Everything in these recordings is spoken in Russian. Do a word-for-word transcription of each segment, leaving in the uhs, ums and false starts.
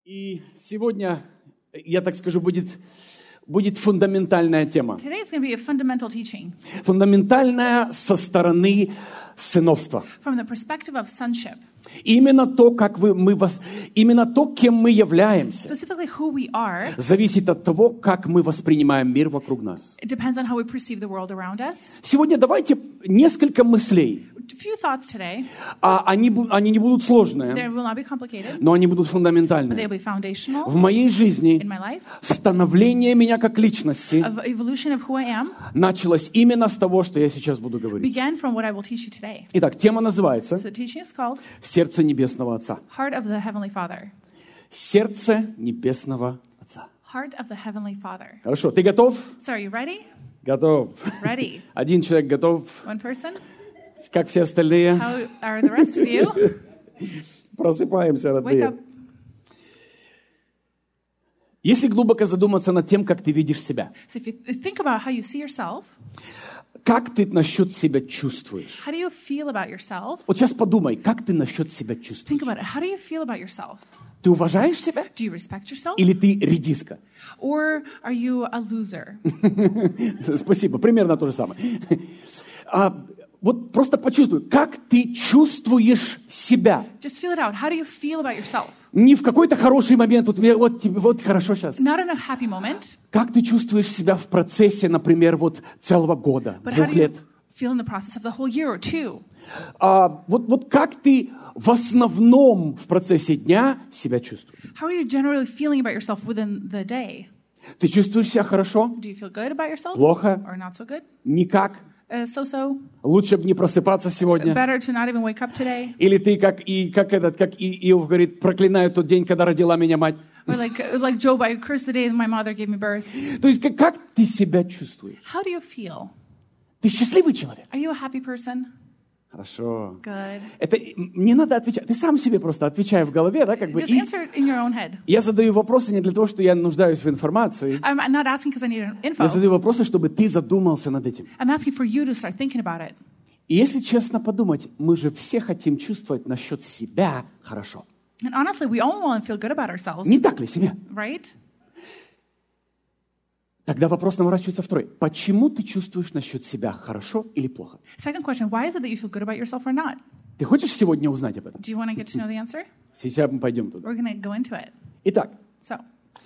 И сегодня, я так скажу, будет, будет фундаментальная тема. Today is going to be a fundamental teaching Фундаментальная со стороны сыновства. from the perspective of sonship. Именно то, как вы, мы вас, именно то, кем мы являемся, Specifically who we are, зависит от того, как мы воспринимаем мир вокруг нас. it depends on how we perceive the world around us. Сегодня давайте несколько мыслей. A few thoughts today. А они, бу- они не будут They сложные, will not be complicated, но они будут but фундаментальные. they'll be foundational В моей in жизни my life. становление меня как личности Of evolution of who I am началось именно с того, что я сейчас буду говорить. began from what I will teach you today. Итак, тема называется So the teaching is called «Сердце Небесного Отца». Heart of the Heavenly Father. Сердце Небесного Отца. Heart of the Heavenly Father. Хорошо, ты готов? So are you ready? Готов. Ready. Один человек готов, One person? как все остальные. How are the rest of you? Просыпаемся, Wake родные. up. Если глубоко задуматься над тем, как ты видишь себя, So if you think about how you see yourself, как ты насчет себя чувствуешь? how do you feel about yourself? Вот сейчас подумай, как ты насчет себя Think чувствуешь? about it. How do you feel about yourself? Ты уважаешь себя? Do you respect yourself? Или ты редиска? Or are you a loser? Спасибо, примерно то же самое. А, вот просто почувствуй, как ты чувствуешь себя. Just feel it out. How do you feel about yourself? Не в какой-то хороший момент, вот, мне, вот тебе вот хорошо сейчас. Not in a happy moment, Как ты чувствуешь себя в процессе, например, вот целого года, but how двух do you лет? feel in the process of the whole year or two? А, вот, вот как ты в основном в процессе дня себя чувствуешь? How are you generally feeling about yourself within the day? Ты чувствуешь себя хорошо? Do you feel good about yourself? Плохо? Or not so good? Никак? Uh, so-so? Лучше бы не просыпаться сегодня? Better to not even wake up today? Или ты, как, и, как, этот, как и, Иов говорит, проклинаю тот день, когда родила меня мать? Or like, like Job, I cursed the day that my mother gave me birth. То есть как, как ты себя чувствуешь? How do you feel? Ты счастливый человек? Are you a happy person? Хорошо. Good. Это не надо отвечать. Ты сам себе просто отвечай в голове, да, как бы. Just И answer it in your own head. я задаю вопросы не для того, что я нуждаюсь в информации. I'm not asking because I need an Я info. задаю вопросы, чтобы ты задумался над этим. I'm asking for you to start thinking about it. И если честно подумать, мы же все хотим чувствовать насчет себя хорошо. And honestly, we all want to feel good about ourselves, Не так ли, семья? right? Тогда вопрос наворачивается второй. Почему ты чувствуешь насчет себя хорошо или плохо? Second question, why is it that you feel good about yourself or not? Ты хочешь сегодня узнать об этом? Do you want to get to know the answer? Сейчас мы пойдем туда. We're going to go into it. Итак, So,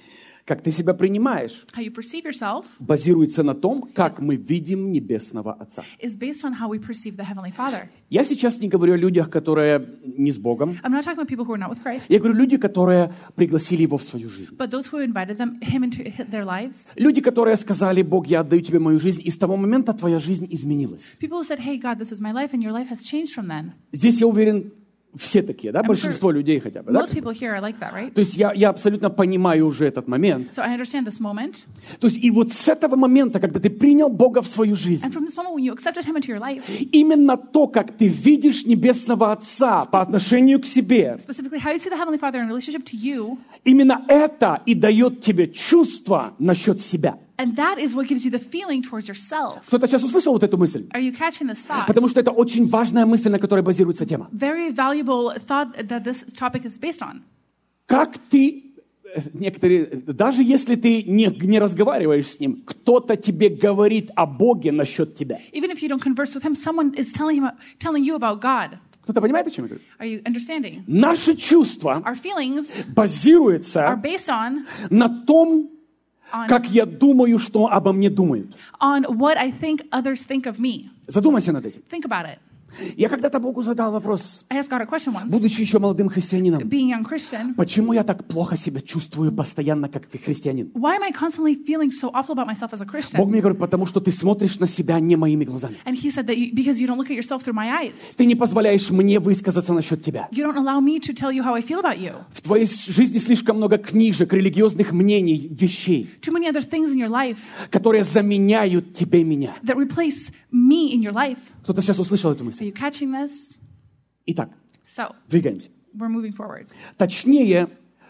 как ты себя принимаешь, how you perceive yourself базируется на том, как мы видим Небесного Отца. is based on how we perceive the Heavenly Father. Я сейчас не говорю о людях, которые не с Богом. I'm not talking about people who are not with Christ, Я говорю люди, которые пригласили Его в свою жизнь. but those who invited them, Him into their lives. Люди, которые сказали, Бог, я отдаю тебе мою жизнь, и с того момента твоя жизнь изменилась. People who said, hey, God, this is my life, and your life has changed from then. Здесь, я уверен, все такие, да? I'm Большинство людей хотя бы, да? Most people here are like that, right? То есть я, я абсолютно понимаю уже этот момент. So I understand this moment. То есть и вот с этого момента, когда ты принял Бога в свою жизнь, And from this moment when you accepted Him into your life, именно то, как ты видишь Небесного Отца по отношению к себе, specifically how you see the Heavenly Father in relationship to you, именно это и дает тебе чувство насчет себя. and that is what gives you the feeling towards yourself. Кто-то сейчас услышал вот эту мысль? Are you catching this thought? Потому что это очень важная мысль, на которой базируется тема. Very valuable thought that this topic is based on. Как ты, э, некоторые, даже если ты не, не разговариваешь с Ним, кто-то тебе говорит о Боге насчет тебя. Even if you don't converse with Him, someone is telling him, telling you about God. Кто-то понимает, о чем я говорю? Are you understanding? Наши чувства Our feelings are базируются based on на том, on, как я думаю, что обо мне думают. on what I think others think of me. Задумайся над этим. Think about it. Я когда-то Богу задал вопрос, I asked God a question once, будучи еще молодым христианином. being a young Christian. Почему я так плохо себя чувствую постоянно, как христианин? Why am I constantly feeling so awful about myself as a Бог Christian? мне говорит, потому что ты смотришь на себя не моими глазами. And He said that you, because you don't look at yourself through my eyes. Ты не позволяешь мне высказаться насчет тебя. You don't allow me to tell you how I feel about you. В твоей жизни слишком много книжек, религиозных мнений, вещей, Too many other things in your life которые заменяют тебе меня. that replace me in your life. Кто-то сейчас услышал эту Are мысль. you catching this? Итак, So, двигаемся. we're moving forward. Точнее,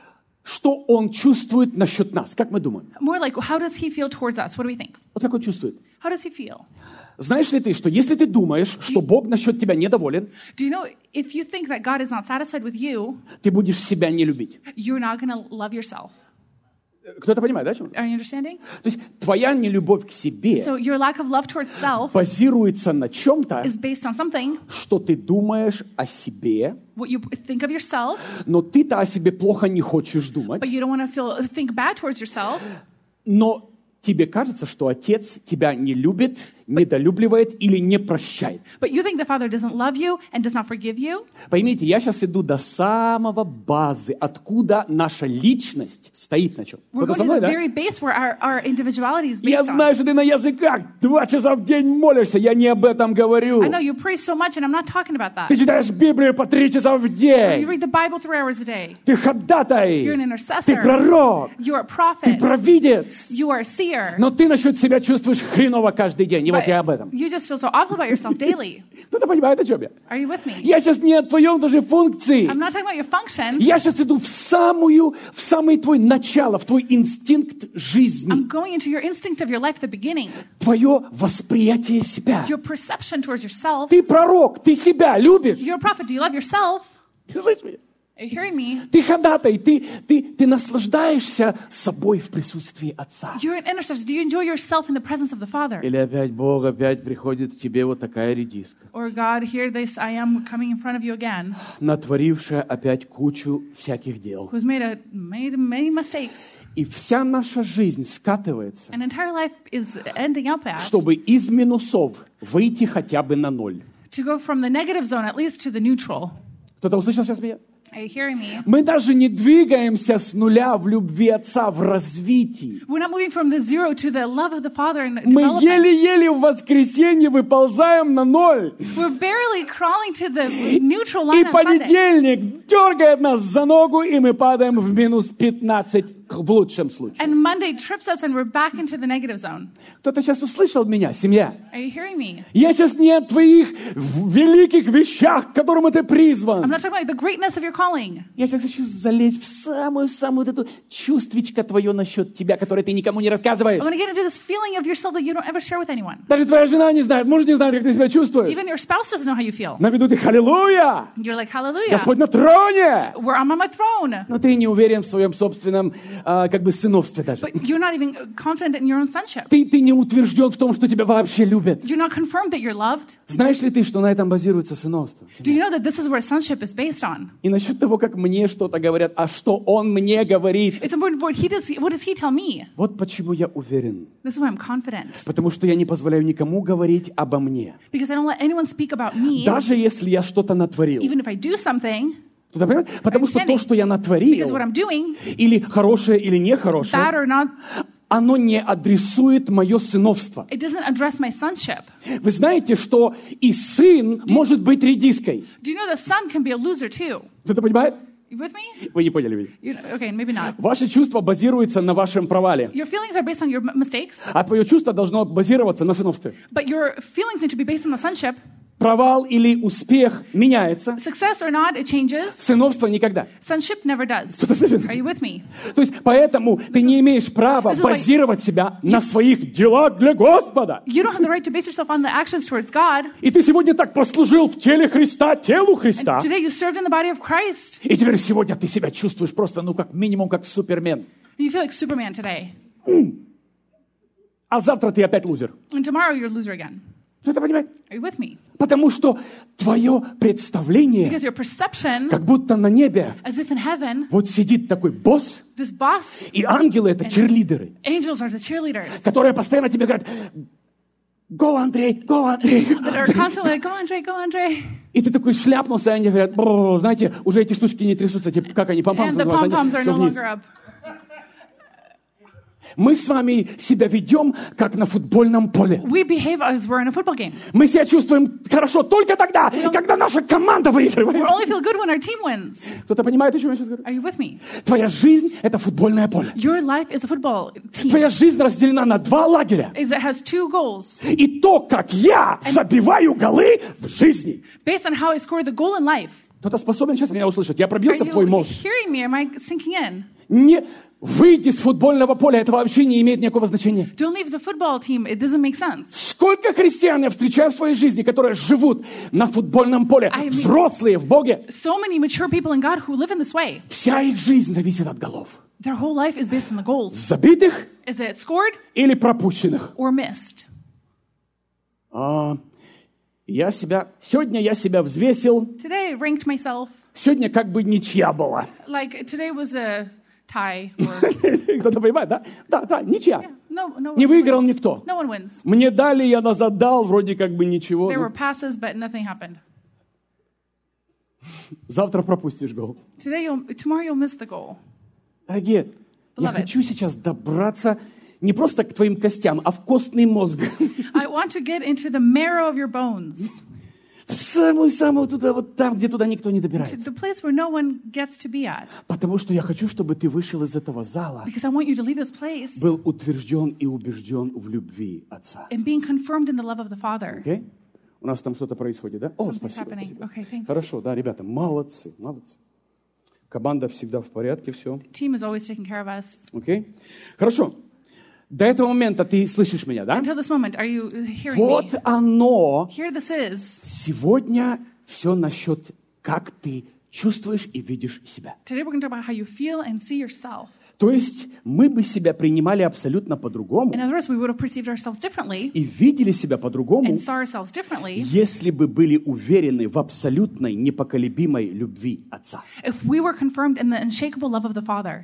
что Он чувствует насчет нас? Как мы думаем? More like, how does He feel towards us? What do we think? Вот как Он чувствует? How does He feel? Знаешь ли ты, что если ты думаешь, что Бог насчет тебя недоволен, Do you know if you think that God is not satisfied with you, ты будешь себя не любить? you're not going to love yourself. Кто-то понимает, да, о чем? Are you understanding? То есть твоя нелюбовь к себе So your lack of love towards self базируется на чем-то, is based on something, что ты думаешь о себе, what you think of yourself, но ты-то о себе плохо не хочешь думать, but you don't want to feel think bad towards yourself. но тебе кажется, что Отец тебя не любит, недолюбливает или не прощает. But you think the Father doesn't love you and does not forgive you. Поймите, я сейчас иду до самого базы, откуда наша личность стоит на чем. We're Кто-то going со to мной, the да? very base where our, our individuality is Я based on. знаю, что ты на языках два часа в день молишься, я не об этом говорю. I know you pray so much, and I'm not talking about that. Ты читаешь Библию по три часа в You день. read the Bible three hours a day. Ты ходатай. You're an Ты intercessor. пророк. You're a Ты prophet. провидец. You are a seer. Но ты насчет себя чувствуешь хреново каждый день. И вот But я об этом. you just feel so awful about yourself daily. Кто-то понимает, о чем я? Are you with me? Я сейчас не о твоем даже функции. I'm not talking about your function. Я сейчас иду в самую, в самый твой начало, в твой инстинкт жизни. I'm going into your instinct of your life at the beginning. Твое восприятие себя. Your perception towards yourself. Ты пророк, ты себя любишь. You're a prophet. Do you love yourself? Ты слышишь меня? Are you hearing me? Ты ходатай, ты, ты, ты наслаждаешься собой в присутствии Отца. You're an intercessor. Do you enjoy yourself in the presence of the Father? Или опять Бог опять приходит к тебе вот такая редиска, Or God, here this I am coming in front of you again, натворившая опять кучу всяких дел. who's made a made many mistakes. И вся наша жизнь скатывается, An entire life is ending up at чтобы из минусов выйти хотя бы на ноль. to go from the negative zone at least to the neutral. Кто-то услышал сейчас меня? Are you hearing me? Мы даже не двигаемся с нуля в любви Отца, в развитии. We're not moving from the zero to the love of the Father and Мы development. еле-еле в воскресенье выползаем на ноль. We're barely crawling to the neutral И line on Sunday. понедельник дергает нас за ногу, и мы падаем в минус пятнадцать в лучшем случае. And Monday trips us and we're back into the negative zone. Кто-то сейчас услышал меня, семья? Are you hearing me? Я сейчас не о твоих великих вещах, к которым ты I'm призван. not talking about the greatness of your calling. Я сейчас хочу залезть в самую-самую вот эту чувствичко твое насчет тебя, которое ты никому не рассказываешь. I want to get into this feeling of yourself that you don't ever share with anyone. Даже твоя жена не знает, муж не знает, как ты себя чувствуешь. Even your spouse doesn't know how you feel. На виду ты «Халлелуя! You're like, hallelujah, Господь на троне!» where I'm on my throne. Но ты не уверен в своем собственном а, как бы сыновстве даже. But you're not even confident in your own sonship. Ты, ты не утвержден в том, что тебя вообще любят. You're not confirmed that you're loved. Знаешь ли ты, что на этом базируется сыновство? Do you know that this is where sonship is based on? И насчет того, как мне что-то говорят, а что он мне говорит. It's important what he does. What does he tell me? Вот почему я уверен. This is why I'm confident. Потому что я не позволяю никому говорить обо мне. Because I don't let anyone speak about me, Даже если я что-то натворил. even if I do something, Кто-то понимает? Потому что то, что я because натворил, what I'm doing, или хорошее, или bad нехорошее, or not, оно не адресует мое сыновство. it doesn't address my sonship. Вы знаете, что и сын может быть редиской. Do you know the son can be a loser too? Кто-то понимает? You with me? Вы не поняли меня. You, okay, maybe not. Ваше чувство базируется на вашем провале, Your feelings are based on your m- mistakes, а твое чувство должно базироваться на сыновстве. but your feelings need to be based on the sonship. Провал или успех меняется, Success or not, it changes. сыновство никогда. Sonship never does. Кто-то слышит? Are you with me? То есть поэтому ты не имеешь права This is why- базировать себя на своих делах для Господа. You don't have the right to base yourself on the actions towards God. И ты сегодня так послужил в теле Христа, телу Христа. Today you served in the body of Christ. И теперь сегодня ты себя чувствуешь просто, ну, как минимум, как супермен. You feel like Superman today. А завтра ты опять лузер. And tomorrow you're a loser again. Кто-то понимает? Are you with me? Потому что твое представление, Because your perception, как будто на небе, as if in heaven, вот сидит такой босс, this boss, и ангелы — это черлидеры, angels are the cheerleaders которые постоянно тебе говорят: «Го, Андрей, го, Андрей». that are constantly like, go Andre, go Andre. И ты такой шляпнулся, и они говорят: «Бр, знаете, уже эти штучки не трясутся, типа, как они, пам-пам And the называются, pom-poms are они всё no вниз». longer up. Мы с вами себя ведем, как на футбольном поле. We behave as we're in a football game. Мы себя чувствуем хорошо только тогда, когда наша команда We выигрывает. only feel good when our team wins. Кто-то понимает, о чем я сейчас говорю? Are you with me? Твоя жизнь — это футбольное поле. Your life is a football team. Твоя жизнь разделена на два лагеря. It has two goals И то, как я забиваю голы в жизни, based on how I score the goal in life. Кто-то способен сейчас меня услышать? Я Are пробился в твой you мозг. hearing me? Am I sinking in? Не выйди с футбольного поля, это вообще не имеет никакого значения. Don't leave the football team. It doesn't make sense. Сколько христиан я встречаю в своей жизни, которые живут на футбольном поле, I mean- взрослые в Боге. So many mature people in God who live in this way. Вся их жизнь зависит от голов. Their whole life is based on the goals. Забитых Is it scored или пропущенных. or missed? А, я себя, сегодня я себя взвесил, Today I ranked myself. сегодня как бы ничья была. Like today was a tie. Or, Кто-то понимает, да? Да, да, ничья. yeah, no, no Не one выиграл wins. никто. No one wins. Мне дали, я назадал, вроде как бы ничего. There Ну, were passes, but nothing happened. завтра пропустишь гол. Today you'll, tomorrow you'll miss the goal. Дорогие, я Beloved. хочу сейчас добраться не просто к твоим костям, а в костный мозг. I want to get into the marrow of your bones, В самую-самую туда, вот там, где туда никто не to добирается. the place where no one gets to be at. Потому что я хочу, чтобы ты вышел из этого зала, Because I want you to leave this place был утвержден и убежден в любви Отца. and being confirmed in the love of the Father. Окей? У нас там что-то происходит, да? О, Something's спасибо. happening. спасибо. Okay, thanks. Хорошо, да, ребята, молодцы, молодцы. Команда всегда в порядке, все. Team is always taking care of us. Окей? Хорошо. До этого момента ты слышишь меня, да? Until this moment, are you hearing Вот me? оно. Here this is. Сегодня все насчет, как ты чувствуешь и видишь себя. Today we're going to talk about how you feel and see yourself. То есть мы бы себя принимали абсолютно по-другому In other words, we would have perceived ourselves differently и видели себя по-другому, and saw ourselves differently если бы были уверены в абсолютной непоколебимой любви Отца. if we were confirmed in the unshakable love of the Father,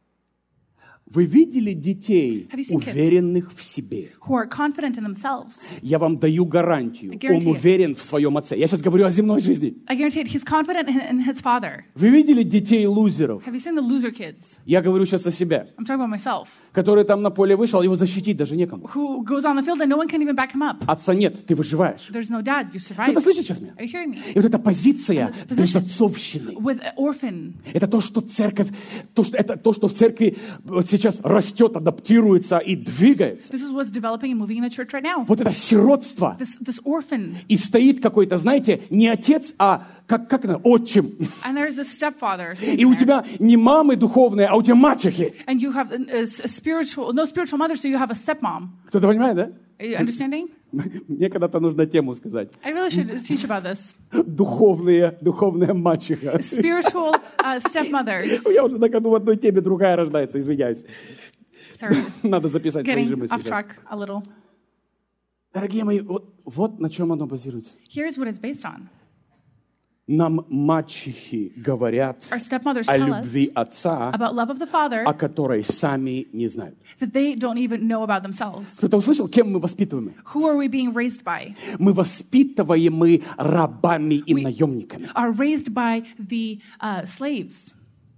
Вы видели детей, Have you seen kids? уверенных в себе? who are confident in themselves. Я вам даю гарантию. I guarantee Он it. уверен в своем отце. Я сейчас говорю о земной жизни. I guarantee it, he's confident in, in his Father. Вы видели детей лузеров? Have you seen the loser kids? Я говорю сейчас о себе. I'm talking about myself. Который там на поле вышел, его защитить даже некому. Who goes on the field and no one can even back him up. Отца нет, ты выживаешь. There's no dad, you survive. Кто-то слышит сейчас меня? Are you hearing me? И вот эта позиция And this position- безотцовщины. With orphan. Это то, что церковь, то, что, это то, что в церкви вот сейчас растет, адаптируется и двигается. This is what's developing and moving in the church right now. Вот это сиротство. This, this orphan. И стоит какой-то, знаете, не отец, а как, как это, отчим. And there's this stepfather И standing у there. тебя не мамы духовные, а у тебя мачехи. And you have a, a spiritual, no spiritual mother, so you have a stepmom. Кто-то понимает, да? Are you understanding? Мне когда-то нужно тему сказать. I really should teach about this. Духовные, духовная мачеха. Spiritual uh, stepmothers. Я уже на ходу в одной теме, другая рождается, извиняюсь. Sorry, Надо записать свои же getting мысли off сейчас. track a little. Дорогие мои, вот, вот на чем оно базируется. Here's what it's based on. Нам мачехи говорят Our stepmothers о tell us любви Отца, about love of the Father о которой сами не знают. that they don't even know about themselves. Кто-то услышал, кем мы воспитываем? Who are we being raised by? Мы воспитываемы рабами и We- наемниками. Are raised by the uh, slaves.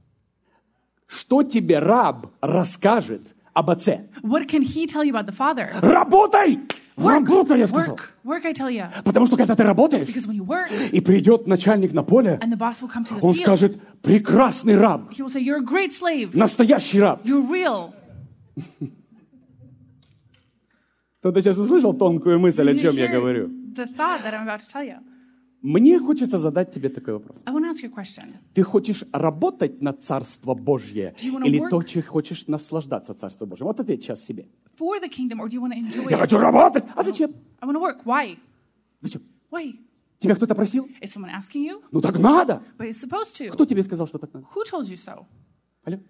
Что тебе раб расскажет об отце? What can he tell you about the Father? Работай! Работай, я сказал. Work, work, I tell you. Потому что когда ты работаешь, Because when you work, и придет начальник на поле, and the boss will come to the он field, скажет, прекрасный раб, he will say, "You're a great slave. настоящий раб. You're real." Кто-то сейчас услышал тонкую мысль, о Did you чем я hear говорю? the thought that I'm about to tell you? Мне хочется задать тебе такой вопрос. I want to ask you a question. Ты хочешь работать на Царство Божье Do you wanna или work- точно хочешь наслаждаться Царством Божьим? Вот ответь сейчас себе. For the kingdom, or do you want to enjoy Я it? хочу работать. А зачем? I want to work. Why? Зачем? Why? Тебя кто-то просил? Is someone asking you? Ну так надо. But it's supposed to. Кто тебе сказал, что так надо? Who told you so? Алло?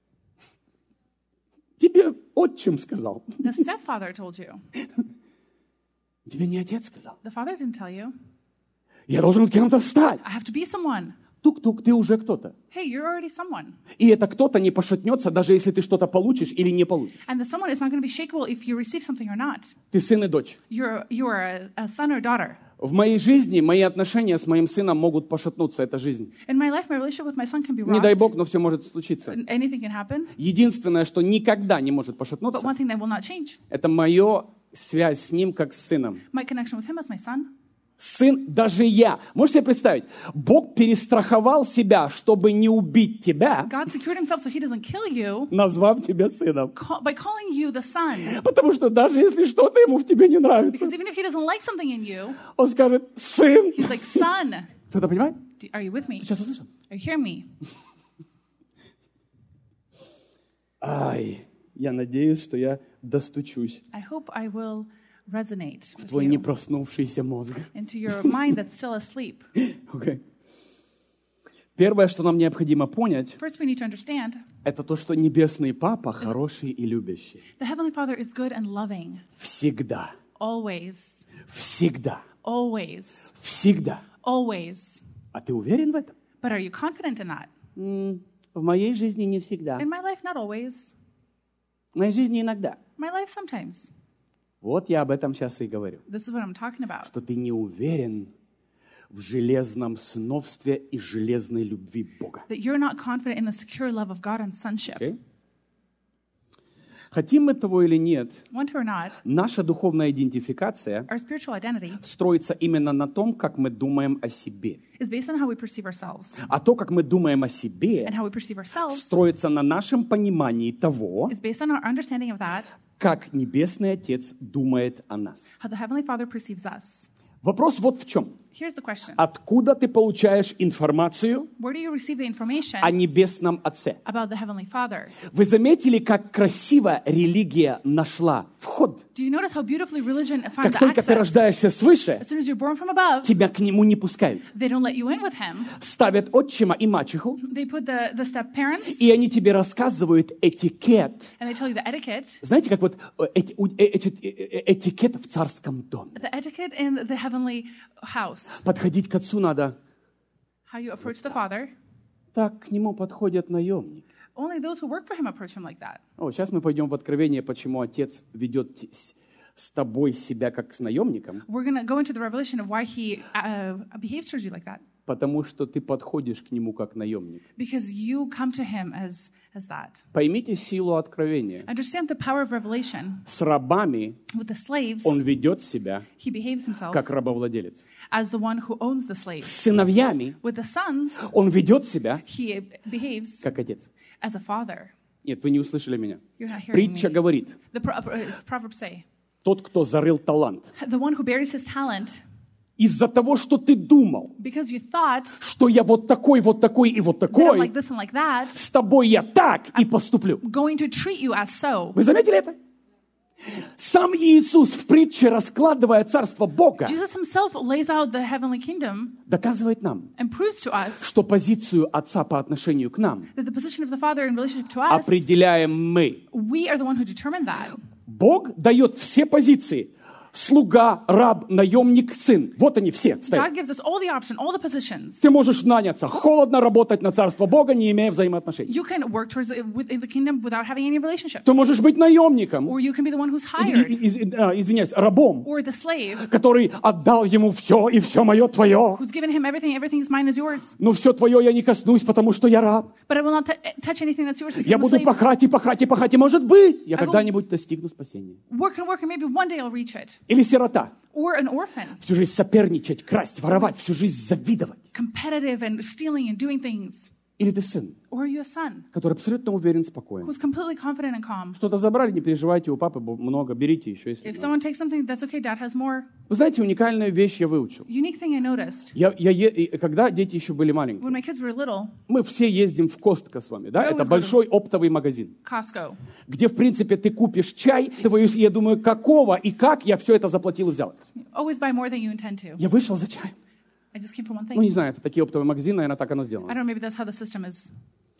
Тебе отчим сказал. The stepfather told you. Тебе не отец сказал. The father didn't tell you. Я должен кем-то стать. I have to be someone. Тук-тук, ты уже кто-то. Hey, you're already someone. И это кто-то не пошатнется, даже если ты что-то получишь или не получишь. And the someone is not going to be shakeable if you receive something or not. Ты сын и дочь. You're, you are a, a son or daughter. В моей жизни мои отношения с моим сыном могут пошатнуться. Это жизнь. In my life, my relationship with my son can be Не дай rocked. Бог, но все может случиться. Anything can happen. Единственное, что никогда не может But пошатнуться, one thing that will not change, это моя связь с ним как с сыном. my connection with him as my son. Сын, даже я. Можете себе представить? Бог перестраховал себя, чтобы не убить тебя, God secured himself so he doesn't kill you назвав тебя сыном. call, by calling you the son. Потому что даже если что-то ему в тебе не нравится, Because even if he doesn't like something in you, он скажет, сын. he's like, son. Кто-то понимает? Do- Are you with me? Ты сейчас услышал? Are you hearing me? Ай, я надеюсь, что я достучусь I hope I will resonate в with твой не you проснувшийся мозг. into your mind that's still asleep. Okay. Первое, что нам необходимо понять, First, we need to understand это то, что Небесный Папа хороший и любящий. the Heavenly Father is good and loving. Всегда. Always. Всегда. Always. Всегда. Always. А ты уверен в этом? But are you confident in that? М, В моей жизни не всегда. In my life, not always. В моей жизни иногда. My life, sometimes. Вот я об этом сейчас и говорю. This is what I'm talking about. Что ты не уверен в железном сыновстве и железной любви Бога. That you're not confident in the secure love of God and sonship. Okay? Хотим мы того или нет, Want to or not, наша духовная идентификация our spiritual identity строится именно на том, как мы думаем о себе. is based on how we perceive ourselves. А то, как мы думаем о себе, And how we perceive ourselves строится на нашем понимании того, is based on our understanding of that, как Небесный Отец думает о нас. how the Heavenly Father perceives us. Вопрос вот в чем. Here's the question. Откуда ты получаешь информацию Where do you receive the information о Небесном Отце? about the Heavenly Father? Вы заметили, как красиво религия нашла вход? Do you notice how beautifully religion found Как the только ты access? рождаешься свыше, As soon as you're born from above, тебя к нему не пускают. they don't let you in with him. Ставят отчима и мачеху, They put the, the step-parents, и они тебе рассказывают этикет. and they tell you the etiquette, Знаете, как вот э, эти- у- э, эти- э, э, этикет в царском доме. the etiquette in the heavenly house. Подходить к отцу надо. How you approach the Father. Так к нему подходят наемники. Only those who work for him approach him like that. О, сейчас мы пойдем в откровение, почему отец ведет те- с с тобой себя как с наемником. We're going to go into the revelation of why he uh, behaves towards you like that. Потому что ты подходишь к нему как наемник. Because you come to him as, as that. Поймите силу откровения. Understand the power of revelation. С рабами With the slaves, он ведет себя he behaves himself как рабовладелец. as the one who owns the С slaves. сыновьями With the sons, он ведет себя he behaves как отец. as a father. Нет, вы не услышали меня. You're not hearing Притча me. говорит, The pro- uh, Proverbs say, тот, кто зарыл талант, the one who buries his talent из-за того, что ты думал, because you thought что я вот такой, вот такой и вот that I'm такой, like this and like that, с тобой я так и поступлю. going to treat you as so. Вы заметили это? Сам Иисус в притче, раскладывая царство Бога, Jesus himself lays out the heavenly kingdom доказывает нам, and proves to us что позицию Отца по отношению к нам that the position of the Father in relationship to us, определяем мы. we are the one who determine that. Бог дает все позиции. Слуга, раб, наемник, сын. Вот они все God стоят. gives us all the option, all the positions. Ты можешь наняться, холодно работать на царство Бога, не имея взаимоотношений. You can work towards it within the kingdom without having any relationships. Ты можешь быть наемником, Or you can be the one who's и- hired. и- из- а, извиняюсь, рабом, Or the slave который отдал ему все, и все мое твое. who's given him everything, everything is mine is yours. Но все твое я не коснусь, потому что я раб. But I will not t- touch anything that's yours because Я I'm a буду slave. пахать и пахать и пахать, и может быть, я I will- когда-нибудь достигну спасения. Work and work and maybe one day I'll reach it. Или сирота. Or an orphan, Всю жизнь соперничать, красть, воровать, всю жизнь завидовать. competitive and stealing and doing things. Или ты сын, Or are you a son который абсолютно уверен, спокоен. who's completely confident and calm? Что-то забрали, не переживайте, у папы бо- много, берите еще, если If надо. someone takes something, that's okay, dad has more. Вы знаете, уникальную вещь я выучил. Unique thing I noticed Я, я е- и когда дети еще были маленькие, when my kids were little, мы все ездим в Костко с вами, да? I Это always go to- большой оптовый магазин, Costco, где, в принципе, ты купишь чай, ты воюешь, и я думаю, какого и как я все это заплатил и взял. always buy more than you intend to. Я вышел за чаем. I just came for one Ну, не thing. знаю, это такие оптовые магазины, наверное, так оно I сделано. don't know, maybe that's how the system is.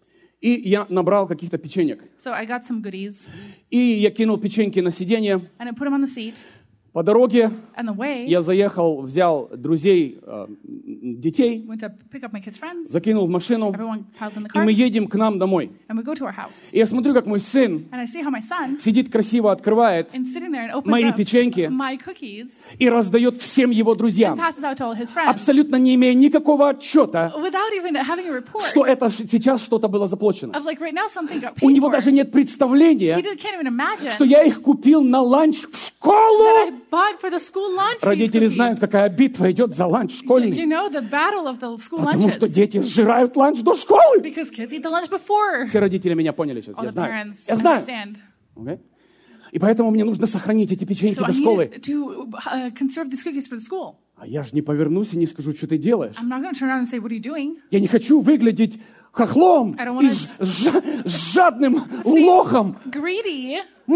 И я набрал каких-то печенек. So I got some goodies И я кинул печеньки на сиденье. and I put them on the seat. По дороге On the way, я заехал, взял друзей, э, детей, went to pick up my kids' friends. закинул в машину, Everyone piled in the и car, мы едем к нам домой. and we go to our house. И я смотрю, как мой сын And I see how my son сидит красиво, открывает is sitting there and opens мои up печеньки my cookies и раздает всем его and друзьям, passes out to all his friends абсолютно не имея никакого отчета, without even having a report что это ш- сейчас что-то было заплачено. of like right now something got У paid него for. даже нет He представления, did, can't even imagine что я их купил на ланч в that школу. I bought for the school lunch these Родители cookies. знают, какая битва идет за ланч You школьный. know the battle of the school Потому lunches что дети сжирают ланч до школы. because kids eat the lunch before. Все родители меня поняли сейчас, All я the знаю. parents Я знаю. understand. Окей? И поэтому мне нужно сохранить эти печеньки So I до школы. need to uh, conserve these cookies for the school. А я же не повернусь и не скажу, что ты делаешь. I'm not going to turn around and say, what are you doing? Я не хочу выглядеть хохлом I don't и wanna- ж- жа- жадным лохом. Greedy.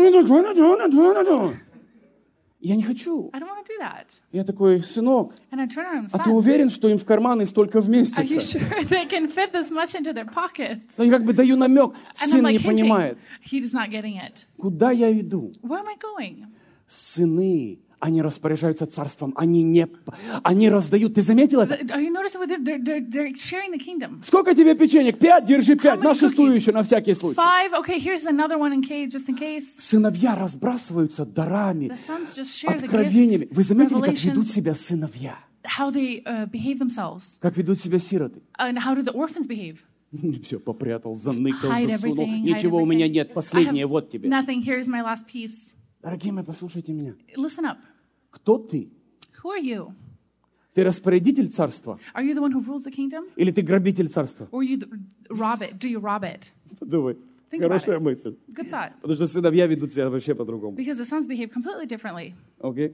Я не хочу. I don't want to do that. Я такой, сынок, And I turn around and а ты son, уверен, что им в карманы столько are you вместится? sure they can fit this much into their pockets? Ну, я как бы даю намек, And I'm сын like не hinting. понимает. He is not getting it. Куда я иду? Where am I going? Сыны, они распоряжаются царством, они не, они раздают. Ты заметил это? Are you noticing what they're, they're, they're, they're sharing the kingdom? Сколько тебе печенек? Пять, держи пять, many на шестую cookies? еще, на всякий случай. Five. Okay, here's another one in case, just in case. Сыновья разбрасываются дарами, The sons just share the откровениями. Вы gifts, заметили, как ведут revelations, себя сыновья? how they uh, behave themselves, Как ведут себя сироты? and how do the orphans behave? Все, попрятал, заныкал, Hide засунул. everything. hide Ничего у меня everything. нет, I последнее, have вот тебе. nothing. Here's my last piece. Дорогие мои, послушайте меня. Listen up. Кто ты? Who are you? Ты распорядитель царства? Are you the one who rules the kingdom, Или ты грабитель царства? or you th- rob it? Do you rob it? Подумай. Think Хорошая about it. мысль. Good thought. Потому что сыновья ведут себя вообще по-другому. Because the sons behave completely differently. Окей?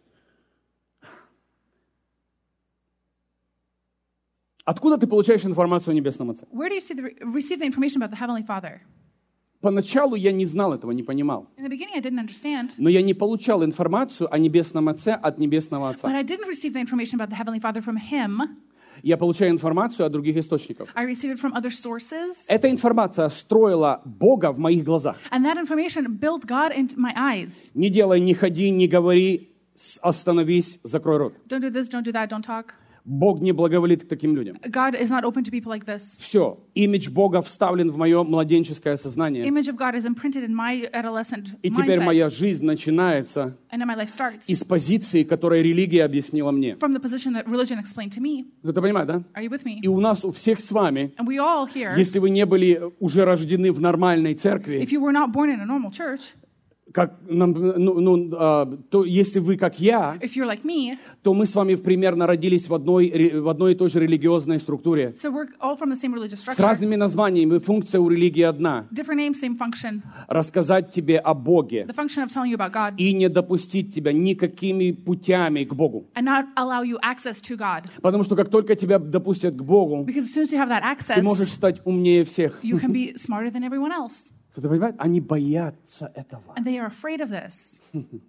Откуда ты получаешь информацию о Небесном Отце? Where do you see the, receive the information about the Heavenly Father? Поначалу я не знал этого, не понимал. In the beginning, I didn't understand, Но я не получал информацию о Небесном Отце от Небесного but Отца. I didn't receive the information about the Heavenly Father from Him. Я получаю информацию от других источников. I receive it from other sources, Эта информация строила Бога в моих глазах. and that information built God into my eyes. Не делай, не ходи, не говори, с- остановись, закрой рот. Don't do this, don't do that, don't talk. Бог не благоволит к таким людям. God is not open to people like this. Все, имидж Бога вставлен в мое младенческое сознание. Image of God is imprinted in my adolescent И теперь mindset, моя жизнь начинается and then my life starts из позиции, которую религия объяснила мне. from the position that religion explained to me. Кто-то понимает, да? Are you with me? И у нас, у всех с вами, And we all here, если вы не были уже рождены в нормальной церкви, if you were not born in a normal church, как, нам, ну, ну, а, то если вы как я, if you're like me, то мы с вами примерно родились в одной, ре- в одной и той же религиозной структуре. so we're all from the same religious С structure. разными названиями. Функция у религии одна. Different names, same function. Рассказать тебе о Боге The function of telling you about God и не допустить тебя никакими путями к Богу. and not allow you access to God. Потому что как только тебя допустят к Богу, Because as soon as you have that ты access, можешь стать умнее всех. you can be smarter than everyone else. Кто-то понимает? Они боятся этого. And they are afraid of this.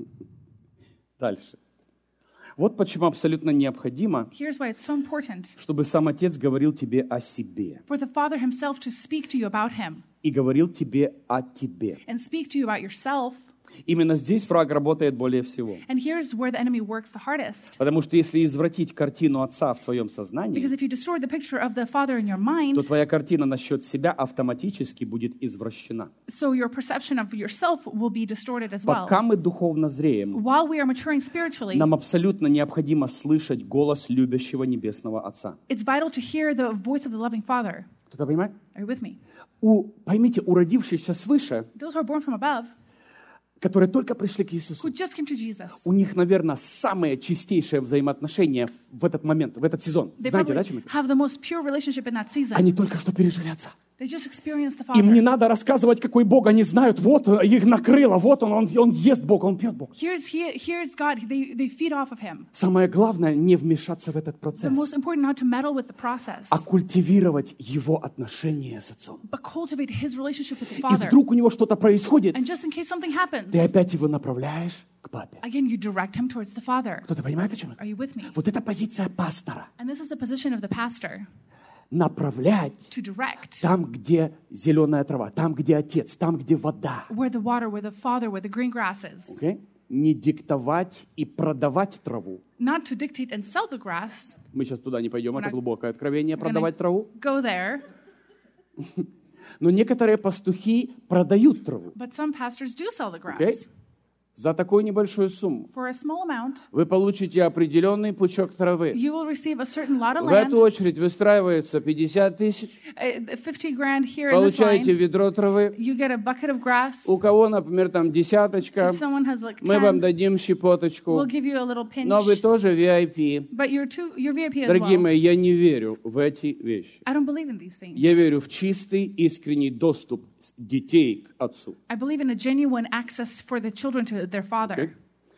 Дальше. Вот почему абсолютно необходимо, Here's why it's so important чтобы сам Отец говорил тебе о себе for the Father himself to speak to you about him и говорил тебе о тебе. and speak to you about yourself. Именно здесь враг работает более всего. And here's where the enemy works the hardest. Потому что если извратить картину Отца в твоем сознании, Because if you distort the picture of the Father in your mind, то твоя картина насчет себя автоматически будет извращена. so your perception of yourself will be distorted as well. Пока мы духовно зреем, While we are maturing spiritually, нам абсолютно необходимо слышать голос любящего Небесного Отца. it's vital to hear the voice of the loving Father. Кто-то понимает? Are you with me? У, поймите, у родившихся свыше, Those who are born from above, которые только пришли к Иисусу, who just came to Jesus, у них, наверное, самое чистейшее взаимоотношение в этот момент, в этот сезон. they Знаете, probably да, чем это? have the most pure relationship in that season. Они только что пережили Отца. They just experienced the Им не Father. надо рассказывать, какой Бог. Они знают, вот их накрыло, вот он, он, он ест Бог, он пьет Бог. Here's, he, here's God. They, they feed off of him. Самое главное, не вмешаться в этот The процесс, most important not to meddle with the process, а культивировать его отношения с Отцом. but cultivate his relationship with the И Father. вдруг у него что-то происходит, And just in case something happens, ты опять его направляешь к папе. again, you direct him towards the Father. Кто-то понимает, о чем Are это? you with me? Вот это позиция пастора. And this is the position of the pastor, Направлять to direct там, где зеленая трава, там, где Отец, там, где вода. where the water, where the Father, where the green grass is. Okay? Не диктовать и продавать траву. Not to dictate and sell the grass. Мы сейчас туда не пойдем, это not глубокое откровение, gonna продавать траву. Go there. Но некоторые пастухи продают траву. But some pastors do sell the grass. Okay? За такую небольшую сумму for a small amount, вы получите определенный пучок травы. you will receive a certain lot of В land. эту очередь выстраивается пятьдесят тысяч. Uh, fifty grand here in this Получаете line. ведро травы. You get a bucket of grass. У кого, например, там десяточка, If someone has like мы вам ten, дадим щепоточку. we'll give you a little pinch. Но вы тоже ви ай пи. But you're too, you're V I P as Дорогие well. мои, я не верю в эти вещи. I don't believe in these things. Я верю в чистый, искренний доступ детей к Отцу. I believe in a genuine access for the children to their father. Okay?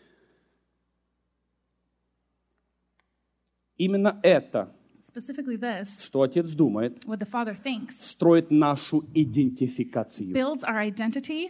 Именно это, Specifically this, что Отец думает, what the father thinks, строит нашу идентификацию. builds our identity.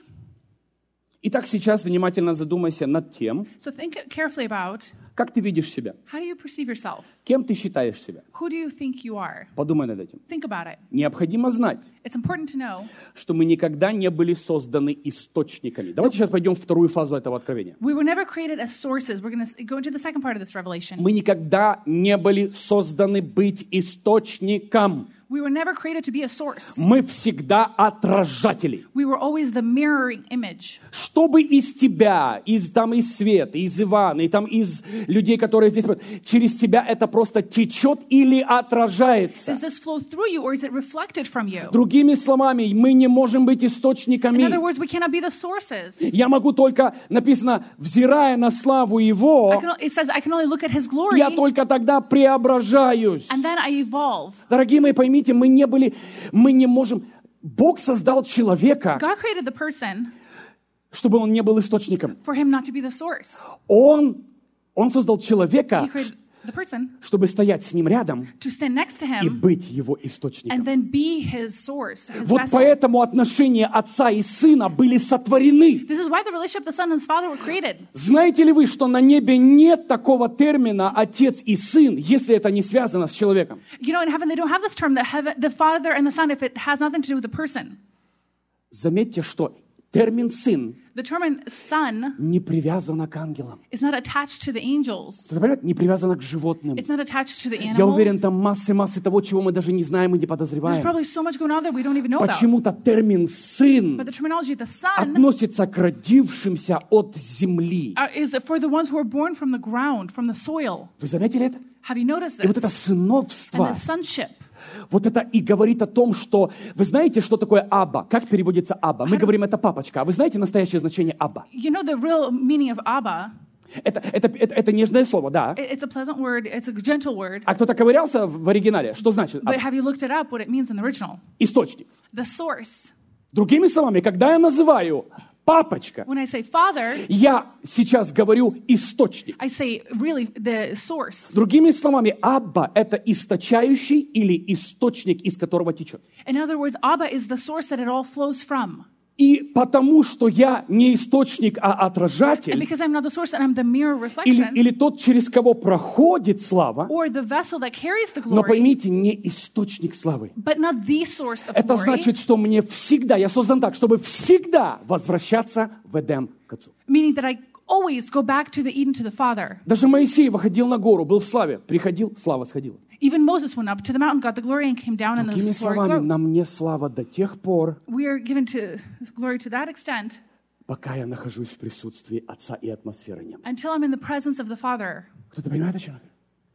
Итак, сейчас внимательно задумайся над тем, So think carefully about, как ты видишь себя, how do you perceive yourself? кем ты считаешь себя. Who do you think you are? Подумай над этим. Think about it. Необходимо знать, It's important to know что мы никогда не были созданы источниками. Давайте сейчас пойдем в вторую фазу этого откровения. we were never created as sources. We're going to go into the second part of this revelation. Мы никогда не были созданы быть источником. We were never created to be a source. Мы всегда отражатели. We were always the mirroring image. Чтобы из тебя, из, там, из Света, из Ивана, и там, из людей, которые здесь, через тебя это просто течет или отражается. Does this flow through you or is it reflected from you? Другими словами, мы не можем быть In источниками. other words, we cannot be the sources. Я могу только, написано, взирая на славу Его, I can, it says I can only look at His glory я только тогда преображаюсь. and then I evolve. Дорогие мои, поймите, мы не были, мы не можем... Бог создал человека, God created the person чтобы он не был источником. for him not to be the source. Он, он создал He человека, created the person чтобы стоять с ним рядом to stand next to и him быть его and источником. then be his source, his Вот vessel. поэтому отношения отца и сына были сотворены. This is why the relationship of the son and his father were created. Знаете ли вы, что на небе нет такого термина «отец и сын», если это не связано с человеком? You know, in heaven they don't have this term, the, heaven, the father and the son, if it has nothing to do with the person. Заметьте, что термин «сын» The term son не привязан к ангелам. is not attached to the angels. Вы понимаете? Не привязан к животным. It's not attached to the Я уверен, animals. там массы-массы того, чего мы даже не знаем и не There's подозреваем. probably so much going on that we don't even know about. Почему-то термин But «сын» the terminology the son относится к родившимся от земли. uh, is for the ones who are born from the ground, from the soil. Вы заметили это? Have you noticed И вот это this? сыновство, And the sonship. вот это и говорит о том, что... Вы знаете, что такое «аба»? Как переводится «аба»? Мы говорим, это папочка. А вы знаете настоящее значение «аба»? You know the real meaning of Abba? Это, это, это, это нежное слово, да. It- It's a pleasant word. It's a gentle word. А кто-то ковырялся в в оригинале? Что значит But «аба»? have you looked it up, what it means in the original? Источник. The source. Другими словами, когда я называю «папочка», When I say father, я сейчас говорю «источник». I say really the source. Другими словами, «абба» — это источающий или источник, из которого течет. In other words, Abba is the source that it all flows from. И потому, что я не источник, а And отражатель, because I'm not the source and I'm the mirror или, reflection, или тот, через кого проходит слава, or the vessel that carries the но glory, поймите, не источник славы. but not the source of Это glory, значит, что мне всегда, я создан так, чтобы всегда возвращаться в Эдем к Отцу. meaning that I always go back to the Eden, to the Father. Даже Моисей выходил на гору, был в славе, приходил, слава сходила. Even Moses went up to the mountain, got the glory, and came down, and Другими the glory словами, glowed. на мне слава до тех пор, We are given to glory to that extent пока я нахожусь в присутствии Отца и атмосферы неба. until I'm in the presence of the Father. Кто-то понимает, о чем я говорю?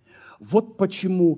Вот почему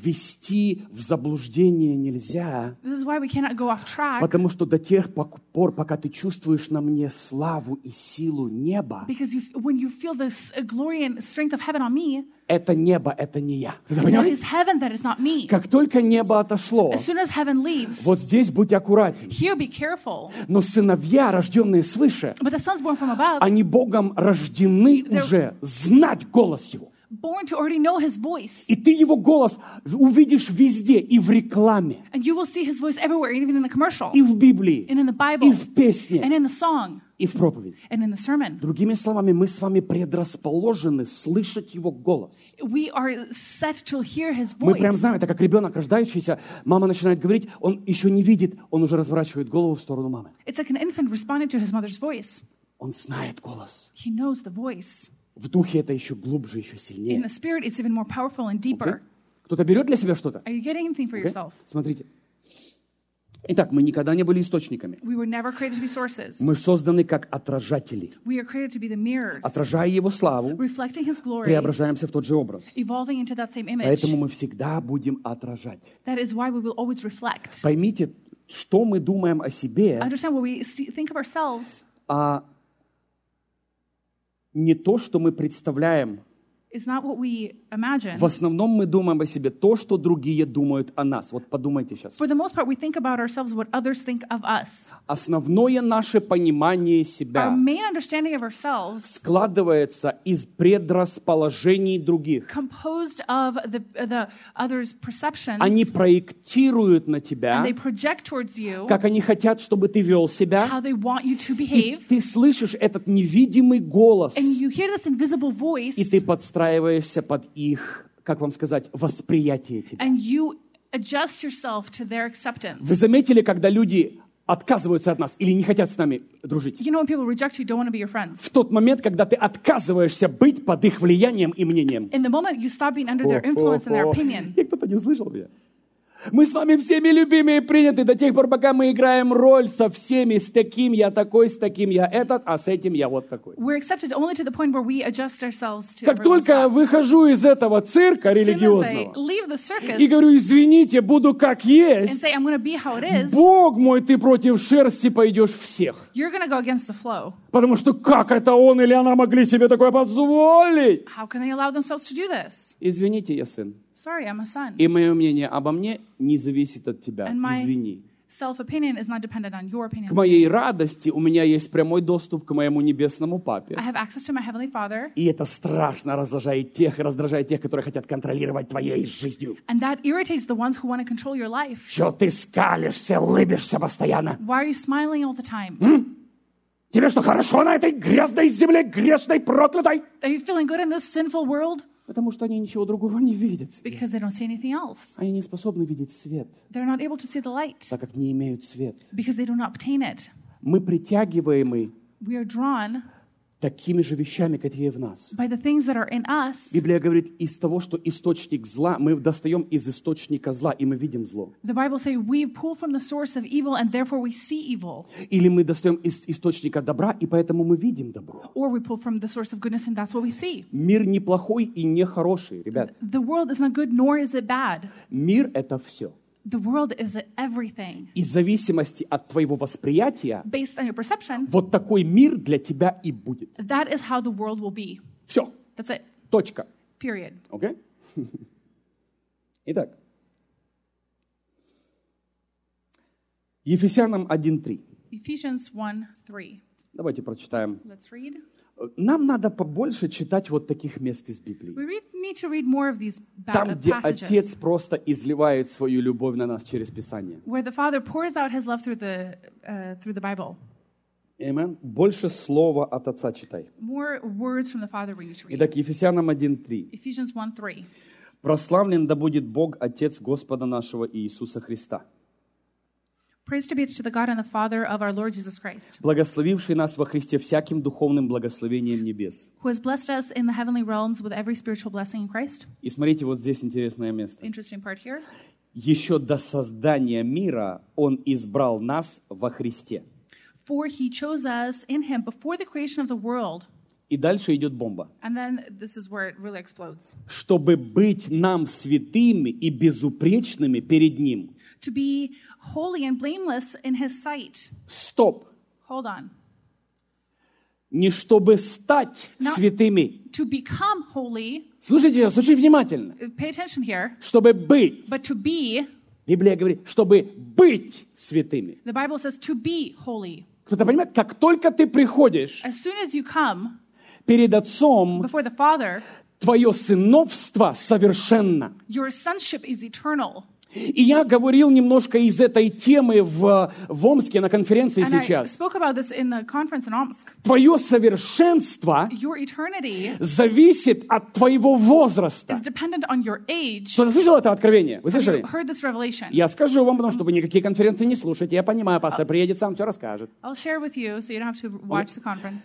ввести в заблуждение нельзя, This is why we cannot go off track, потому что до тех пор, пока ты чувствуешь на мне славу и силу неба, because you, when you feel this uh, glory and strength of heaven on me, это небо, это не я. Вы that понимаете? is heaven, that is not me. Как только небо отошло, As soon as heaven leaves, вот здесь будь аккуратен. here be careful. Но сыновья, рожденные свыше, But the sons born from above, они Богом рождены уже знать голос Его. born to already know His voice. И ты Его голос увидишь везде, и в рекламе, And you will see His voice everywhere, even in the commercial, и в Библии, and in the и Bible, в песне, and in the song, и в проповеди. and in the sermon. Другими словами, мы с вами предрасположены слышать Его голос. We are set to hear His Мы прям voice. знаем, это как ребенок рождающийся, мама начинает говорить, он еще не видит, он уже разворачивает голову в сторону мамы. It's like an infant responding to his mother's voice. Он знает голос. He knows the voice. В духе это еще глубже, еще In сильнее. the spirit, it's even more powerful and Окей? deeper. Кто-то берет для себя что-то? Are you getting anything for Окей? yourself? Смотрите. Итак, мы никогда не были источниками. We were never created to be sources. Мы созданы как отражатели. We are created to be the mirrors, Отражая Его славу, reflecting His glory, преображаемся в тот же образ. evolving into that same image. Поэтому мы всегда будем отражать. That is why we will always reflect. Поймите, что мы думаем о себе, Understand what we see, think of ourselves а не то, что мы представляем. is not what we imagine. В основном мы думаем о себе то, что другие думают о нас. Вот подумайте сейчас. For the most part, we think about ourselves what others think of us. Основное наше понимание Our себя main understanding of ourselves, складывается из предрасположений других. composed of the the others' perceptions, Они проектируют на тебя, and they project towards you как они хотят, чтобы ты вел себя. how they want you to И behave, ты слышишь этот невидимый голос, and you hear this invisible voice, и ты подстраиваешься под их, как вам сказать, восприятие тебя. and you adjust yourself to their acceptance. Вы заметили, когда люди отказываются от нас или не хотят с нами дружить? You know when people reject you, don't want to be your friends. В тот момент, когда ты отказываешься быть под их влиянием и мнением. In the moment you stop being under their influence and their opinion. И кто-то не услышал меня. Мы с вами всеми любимы и приняты до тех пор, пока мы играем роль со всеми. С таким я такой, с таким я этот, а с этим я вот такой. We're accepted only to the point where we adjust ourselves to Как everyone's только thoughts. выхожу из этого цирка As soon as I религиозного leave the circus и говорю, извините, буду как and есть, say, I'm going to be how it is, Бог мой, ты против шерсти пойдешь всех. you're going to go against the flow. Потому что как это он или она могли себе такое позволить? How can they allow themselves to do this? Извините, я сын. Sorry, I'm a son. И мое мнение обо мне не зависит от тебя. And my Извини. self-opinion is not dependent on your К opinion. моей радости у меня есть прямой доступ к моему небесному папе. I have access to my Heavenly Father, И это страшно раздражает тех, раздражает тех, которые хотят контролировать твоей жизнью. and that irritates the ones who want to control your life. Что ты скалишься, улыбишься постоянно? Why are you smiling all the time? Тебе что, хорошо на этой грязной земле, грешной, проклятой? Are you feeling good in this sinful world? Потому что они ничего другого не видят. Because they don't see anything else. Они не способны видеть свет, They're not able to see the light так как не имеют свет. because they do not obtain it. Мы притягиваемы We are drawn такими же вещами, какие в нас. by the things that are in us. Библия говорит, из того, что источник зла, мы достаем из источника зла, и мы видим зло. The Bible says we pull from the source of evil and therefore we see evil. Или мы достаем из источника добра, и поэтому мы видим добро. Or we pull from the source of goodness and that's what we see. Мир не плохой и не хороший, ребят. The world is not good nor is it bad. Мир — это все. The world is everything. И в зависимости от твоего восприятия, Based on your perception, вот такой мир для тебя и будет. that is how the world will be. Все. That's it. Точка. Period. Окей? Итак. Ефесянам один три. Ephesians one three. Давайте прочитаем. Let's read. Нам надо побольше читать вот таких мест из Библии. We read, need to read more of these ba- Там, где passages Отец просто изливает свою любовь на нас через Писание. where the Father pours out His love through the uh, through the Bible. Amen. Больше слова от Отца читай. More words from the Father we need to read. Итак, Ефесянам один три. Ephesians one three. «Прославлен да будет Бог, Отец Господа нашего Иисуса Христа, Praise to be to the God and the Father of our Lord Jesus Christ, благословивший нас во Христе всяким духовным благословением небес». who has blessed us in the heavenly realms with every spiritual blessing in Christ. И смотрите, вот здесь интересное место. Interesting part here. «Еще до создания мира Он избрал нас во Христе». For He chose us in Him before the creation of the world. И дальше идет бомба. And then this is where it really explodes. «Чтобы быть нам святыми и безупречными перед Ним». To be holy and blameless in His sight. Стоп! Hold on. Не чтобы стать No. святыми. To become holy, Слушайте, слушайте внимательно. pay attention here, Чтобы быть. but to be, Библия говорит, чтобы быть святыми. the Bible says to be holy. Кто-то понимает, как только ты приходишь As soon as you come перед Отцом, before the Father, твое сыновство совершенно. your sonship is eternal. И я говорил немножко из этой темы в, в Омске на конференции And I сейчас. spoke about this in the conference in Omsk. Твое совершенство Your eternity зависит от твоего возраста. is dependent on your age. Кто-то слышал это откровение? Вы Have you слышали? heard this revelation? Я скажу вам, потому что вы никакие конференции не слушаете. Я понимаю, пастор приедет, сам все расскажет. I'll share with you so you don't have to watch the conference.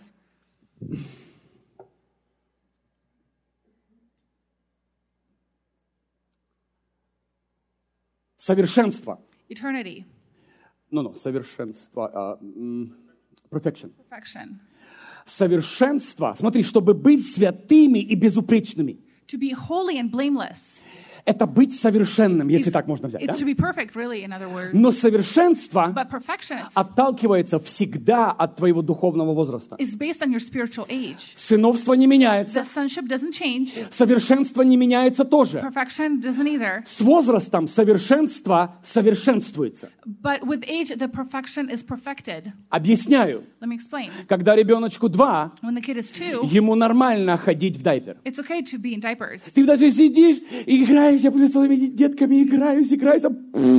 Совершенство. Eternity. No, no, совершенство. а, м, Perfection. Perfection. Совершенство. Смотри, чтобы быть святыми и безупречными. To be holy and blameless. Это быть совершенным, если It's- так можно взять. Да? It's to be perfect, really, in other words. Но совершенство But perfection is- отталкивается всегда от твоего духовного возраста. is based on your spiritual age. Сыновство не меняется, The sonship doesn't change. совершенство не меняется тоже. Perfection doesn't either. С возрастом совершенство совершенствуется. But with age, the perfection is perfected. Объясняю. Let me explain. Когда ребеночку два, When the kid is two, ему нормально ходить в дайпер. it's okay to be in diapers. Ты даже сидишь, играешь, я после своими детками играюсь, играюсь, там,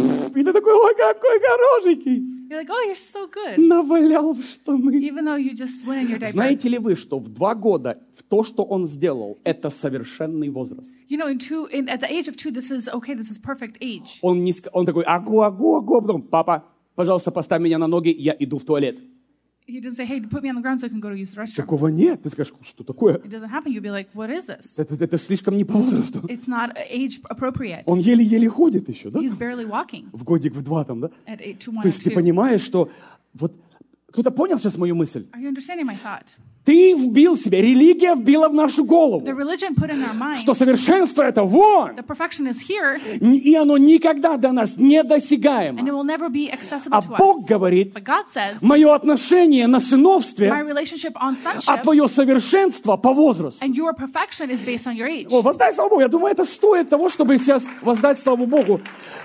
и ты такой, ой, какой хорошенький. You're like, oh, you're so good. Навалял в штаны. Even though you just went in your diaper. Знаете ли вы, что в два года в то, что он сделал, это совершенный возраст? You know, in two, in, at the age of two, this is okay, this is perfect age. Он, не, ск- он такой, агу, агу, агу, а потом, папа, пожалуйста, поставь меня на ноги, я иду в туалет. He doesn't say, hey, put me on the ground so I can go to use the restroom. Такого нет. Ты скажешь, что такое? It doesn't happen. You'll be like, what is this? Это, это слишком не по возрасту. It's not age appropriate. Он еле-еле ходит еще, да? He's barely walking В годик, в два там, да? at eight, two, one, То or есть ты two. понимаешь, что вот кто-то понял сейчас мою мысль? Are you understanding my thought? Ты вбил себе, религия вбила в нашу голову, The religion put in our mind что совершенство это вон, the perfection is here и оно никогда до нас не and it досягаемо. will never be accessible А to Бог us. говорит, But God says, мое отношение на my сыновстве, relationship on а sonship твое совершенство по возрасту. and your perfection is based on your age. О, воздай славу Богу. Я думаю, это стоит того, чтобы сейчас воздать славу Богу.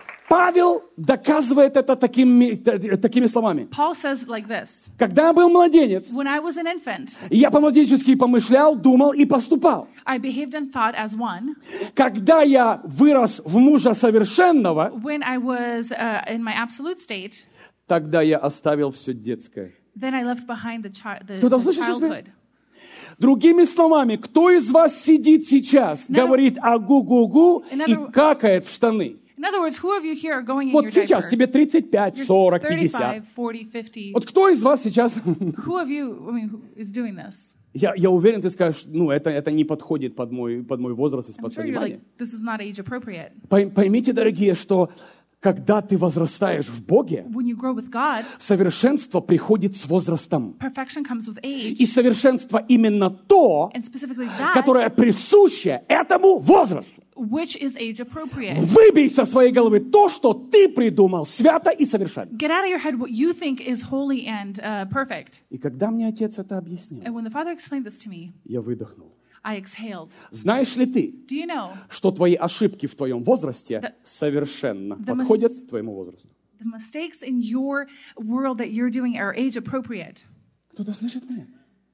Павел доказывает это такими, такими словами. Paul says like this, Когда я был младенец, when I was an infant, я по-младенчески помышлял, думал и поступал. I behaved and thought as one. Когда я вырос в мужа совершенного, When I was uh, in my absolute state, тогда я оставил все детское. then I left behind the, chi- the, Кто-то the слышит сейчас меня? childhood. Другими словами, кто из вас сидит сейчас, In other- говорит агу-гу-гу In и other- какает в штаны? In other words, who of you here are going in Вот your сейчас diaper? тебе тридцать пять, You're сорок, пятьдесят. thirty-five, forty, fifty. Вот кто из вас сейчас... Who of you, I mean, who is doing this? Я, я уверен, ты скажешь, ну, это, это не подходит под мой, под мой возраст и I'm под sure you're понимание. like, this is not age appropriate. Пой- Поймите, дорогие, что когда ты возрастаешь в Боге, When you grow with God, совершенство приходит с возрастом. perfection comes with age, И совершенство именно то, and specifically that, которое присуще этому возрасту. which is age appropriate. Выбей со своей головы то, что ты придумал, свято и совершенно. Get out of your head what you think is holy and uh, perfect. И когда мне отец это объяснил, And when the Father explained this to me, я выдохнул. I exhaled. Знаешь ли ты, Do you know что твои ошибки в твоем возрасте The- совершенно the mis- подходят к твоему возрасту? the mistakes in your world that you're doing are age appropriate? Кто-то слышит меня?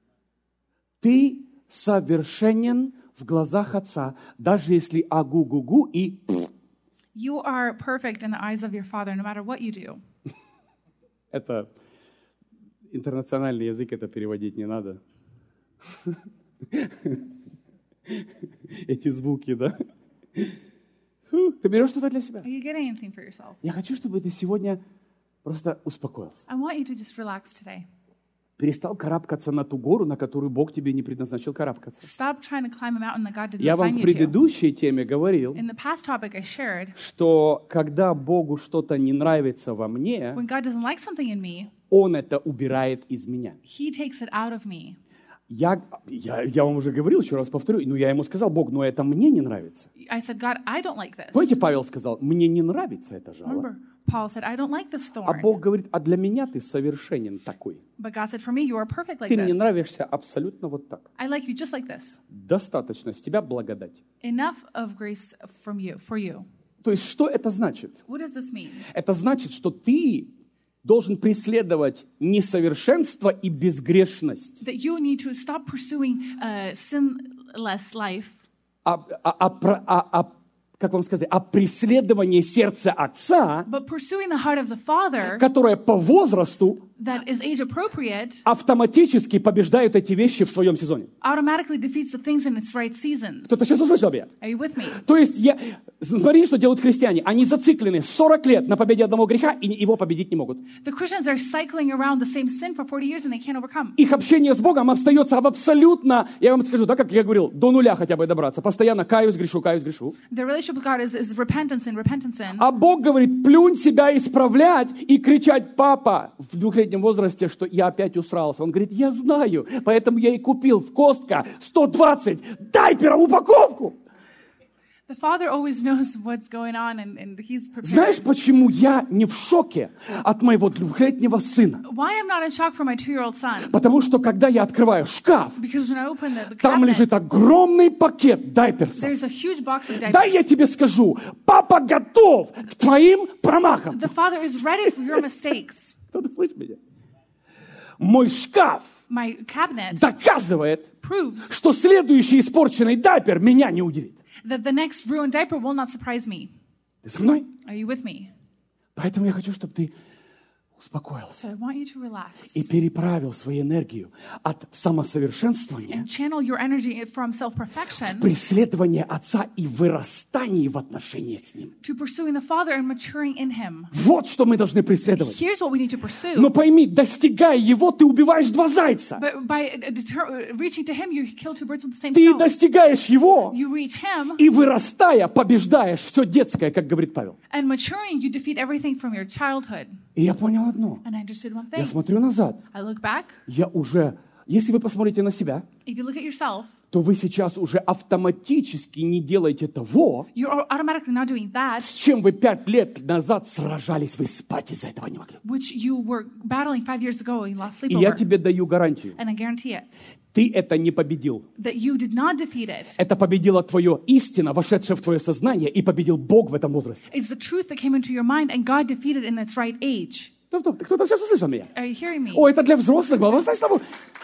Ты совершенен в глазах Отца, даже если агу-гу-гу и пф. You are perfect in the eyes of your Father no matter what you do. Это интернациональный язык, это переводить не надо. Эти звуки, да? Фу, ты берешь что-то для себя? Are you getting anything for yourself? Я хочу, чтобы ты сегодня просто успокоился. I want you to just relax today. Перестал карабкаться на ту гору, на которую Бог тебе не предназначил карабкаться. Stop trying to climb a mountain that God didn't Я вам assign в you to. предыдущей теме говорил, In the past topic I shared, что когда Богу что-то не нравится во мне, when God doesn't like something in me, Он это убирает из меня. He takes it out of me. Я, я, я вам уже говорил, еще раз повторю, ну я ему сказал, Бог, но это мне не нравится. I said, God, I don't like this. Помните, Павел сказал, мне не нравится это жало. Remember, Paul said, I don't like this А thorn. Бог говорит, а для меня ты совершенен такой. But God said, for me, you are perfect like Ты мне this. нравишься абсолютно вот так. I like you just like this. Достаточно с тебя благодать. Enough of grace from you, for you. То есть что это значит? What does this mean? Это значит, что ты должен преследовать несовершенство и безгрешность, That you need to stop pursuing a sinless life, а, а- а про- а- а- как вам сказать, а преследование сердца Отца, but pursuing the heart of the Father, которое по возрасту that is age appropriate автоматически побеждают эти вещи в своем сезоне. automatically defeats the things in its right seasons. Кто-то сейчас услышал меня? Are you with me? То есть, я... смотри, что делают христиане. Они зациклены сорок лет на победе одного греха, и его победить не могут. The Christians are cycling around the same sin for forty years and they can't overcome. Их общение с Богом остается в абсолютно, я вам скажу, да, как я говорил, до нуля хотя бы добраться. Постоянно каюсь, грешу, каюсь, грешу. Their relationship with God is, is repentance and repentance sin. А Бог говорит, плюнь себя исправлять и кричать: папа, в двухлетнем возрасте, что я опять усрался. Он говорит, я знаю, поэтому я и купил в Костко сто двадцать дайперов упаковку. The father always knows what's going on and, and he's prepared. Знаешь, почему я не в шоке от моего двухлетнего сына? Why I'm not in shock for my two-year-old son? Потому что, когда я открываю шкаф, Because when I open the, the там cabinet, лежит огромный пакет дайперсов. there's a huge box of diapers. Да, я тебе скажу, папа готов к твоим промахам. The father is ready for your mistakes. Кто-то слышит меня? Мой шкаф My cabinet доказывает, proves что следующий испорченный дайпер меня не удивит. that the next ruined diaper will not surprise me. Ты со мной? Are you with me? Поэтому я хочу, чтобы ты успокоился So I want you to relax и переправил свою энергию от самосовершенствования and channel your energy from в self-perfection преследование Отца и вырастание в отношениях с Ним. to pursuing the Father and maturing in Him. Вот что мы должны преследовать. Here's what we need to pursue. Но пойми, достигая Его, ты убиваешь два зайца. But by uh, deter- reaching to Him, you kill two birds with the same Ты stone. достигаешь Его, You reach Him, и вырастая, побеждаешь все детское, как говорит Павел. and maturing, you defeat everything from your childhood. И я понял одно. And I understood one Я thing. смотрю назад. I look back. Я уже, если вы посмотрите на себя, If you look at yourself, то вы сейчас уже автоматически не делаете того, you're automatically now doing that с чем вы пять лет назад сражались, вы спать из-за этого не могли. which you were battling five years ago and you lost sleep И я over. тебе даю гарантию. And I guarantee it, Ты это не победил. that you did not defeat it. Это победила твое истина, вошедшая в твое сознание, и победил Бог в этом возрасте. It's the truth that came into your mind and God defeated in its right age. Кто-то, кто-то сейчас услышал меня? Are you hearing me? О, это для взрослых было. Знаешь, того?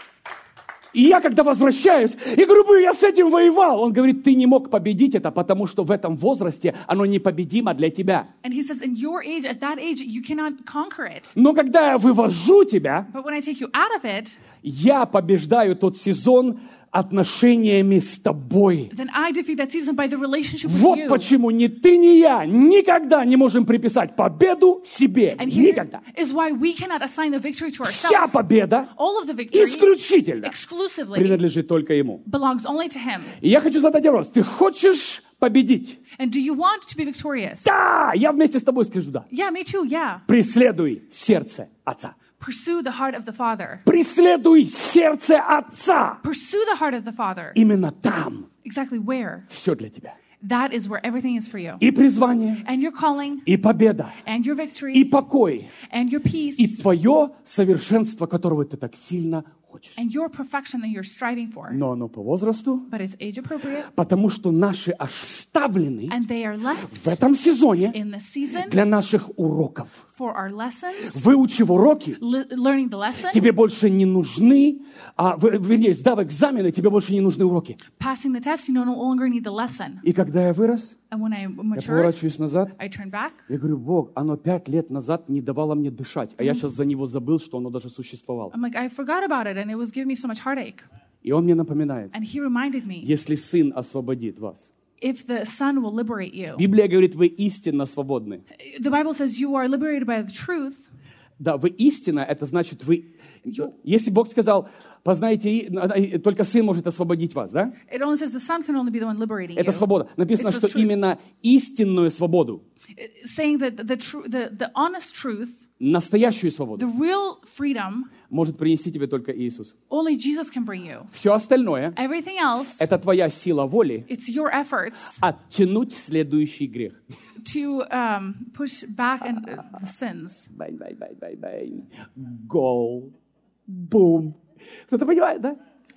И я, когда возвращаюсь, я говорю, «Блин, я с этим воевал». Он говорит, ты не мог победить это, потому что в этом возрасте оно непобедимо для тебя. And he says, in your age, at that age, you cannot conquer it. Но когда я вывожу тебя, But when I take you out of it, я побеждаю тот сезон отношениями с тобой. then I defeat that season by the relationship with Вот you. почему ни ты, ни я никогда не можем приписать победу себе. And here Никогда. is why we cannot assign the victory to Вся ourselves. победа All of the victory исключительно exclusively принадлежит только Ему. belongs only to Him. И я хочу задать вопрос. Ты хочешь победить? And do you want to be victorious? Да! Я вместе с тобой скажу да. Yeah, me too, yeah. Преследуй сердце Отца. Pursue the heart of the Father. Преследуй сердце Отца. Pursue the heart of the Father. Именно там Exactly where? все для тебя. That is where everything is for you. И призвание, And your calling, и победа, and your и victory, покой, and your peace, и твое совершенство, которого ты так сильно хочешь. and your perfection that you're striving for. Но оно по возрасту, But it's age appropriate, потому что наши оставлены and they are в left этом сезоне in this season для наших уроков. for our lessons, Выучив уроки, le- learning the lesson, тебе больше не нужны, а, в- вернее, сдав экзамены, тебе больше не нужны уроки. passing the test, you no longer need the lesson. И когда я вырос, And when I я matured, поворачиваюсь назад, I turned back. я говорю, Бог, оно пять лет назад не давало мне дышать, а я сейчас за него забыл, что оно даже существовало. I'm like, I forgot about it, and it was giving me so much heartache. И он мне напоминает, And he reminded me, если Сын освободит вас. if the Son will liberate you. Библия говорит, вы истинно свободны. The Bible says you are liberated by the truth. Да, вы истина, это значит вы... Если Бог сказал, познайте, и- только Сын может освободить вас, да? It only says the Son can only be the one liberating Это you. свобода. Написано, It's the что truth. именно истинную свободу, It- Saying that the, tru- the, the honest truth, настоящую the свободу, real freedom, может принести тебе только Иисус. only Jesus can bring you. Все остальное, Everything else, это твоя сила воли it's your efforts оттянуть следующий грех. to um, push back and uh, the sins. Бань, бань, бань, бань, бань. Гол. Бум. Кто-то понимает, да? Are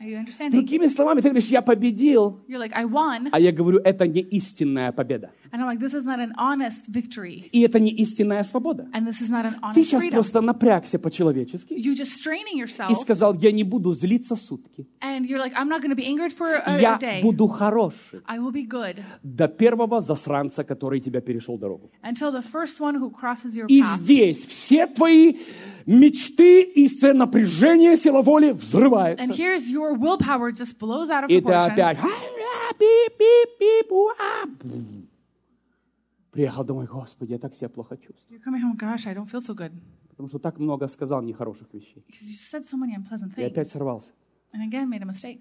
Are you understanding? Другими словами, ты говоришь, я победил, You're like, I won. а я говорю, это не истинная победа. And I'm like, this is not an honest victory. И это не истинная свобода. And this is not an Ты honest сейчас freedom. просто напрягся по-человечески You're just straining и yourself. сказал, я не буду злиться сутки. And you're like, I'm not going to be angered for a, Я a day. буду хороший. I will be good. До первого засранца, который тебя перешел дорогу. Until the first one who crosses your И path. здесь все твои мечты и все напряжение сила воли And взрывается. here's your willpower just blows out of И ты proportion. опять... Приехал домой, Господи, я так себя плохо чувствую. You're coming home, gosh, I don't feel so good. Потому что так много сказал нехороших вещей. Because you said so many unpleasant И опять things. сорвался. And again made a mistake.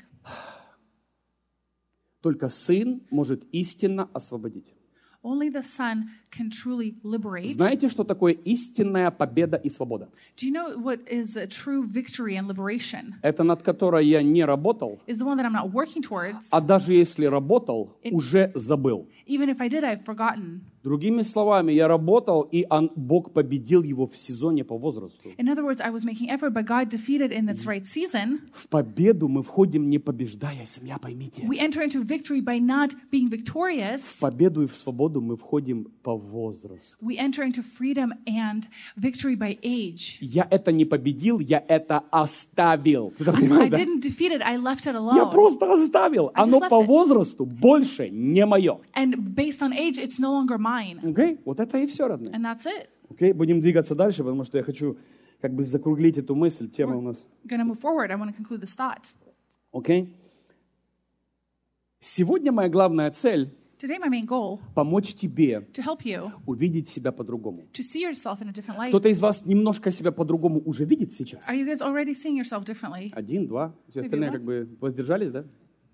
Только Сын может истинно освободить. Only the Son can truly liberate. Знаете, что такое истинная победа и свобода? Do you know what is a true victory and liberation? Это над которой я не работал, Is the one that I'm not working towards. а даже если работал, уже забыл. Even if I did, I've forgotten. Другими словами, я работал, и он, Бог победил его в сезоне по возрасту. In other words, I was making effort, but God defeated in its right season. В победу мы входим не побеждая, семья, поймите. We enter into victory by not being victorious. В победу и в свободу мы входим по возрасту. We enter into freedom and victory by age. Я это не победил, я это оставил. Ты это I, I понимаешь, да? didn't defeat it, I left it Я alone. просто оставил. I just Оно left по it. возрасту больше не мое. And based on age, it's no longer mine. Окей? Вот это и все, родные. And that's it. Окей? Будем двигаться дальше, потому что я хочу как бы закруглить эту мысль. Тема у нас. I'm going to move forward. I want to conclude this thought. Окей? Сегодня моя главная цель Today, my main goal — помочь тебе to help you увидеть себя по-другому. to see yourself in a different light. Кто-то из вас немножко себя по-другому уже видит сейчас? Are you guys already seeing yourself differently? Один, два. Все Maybe остальные one. как бы воздержались, да?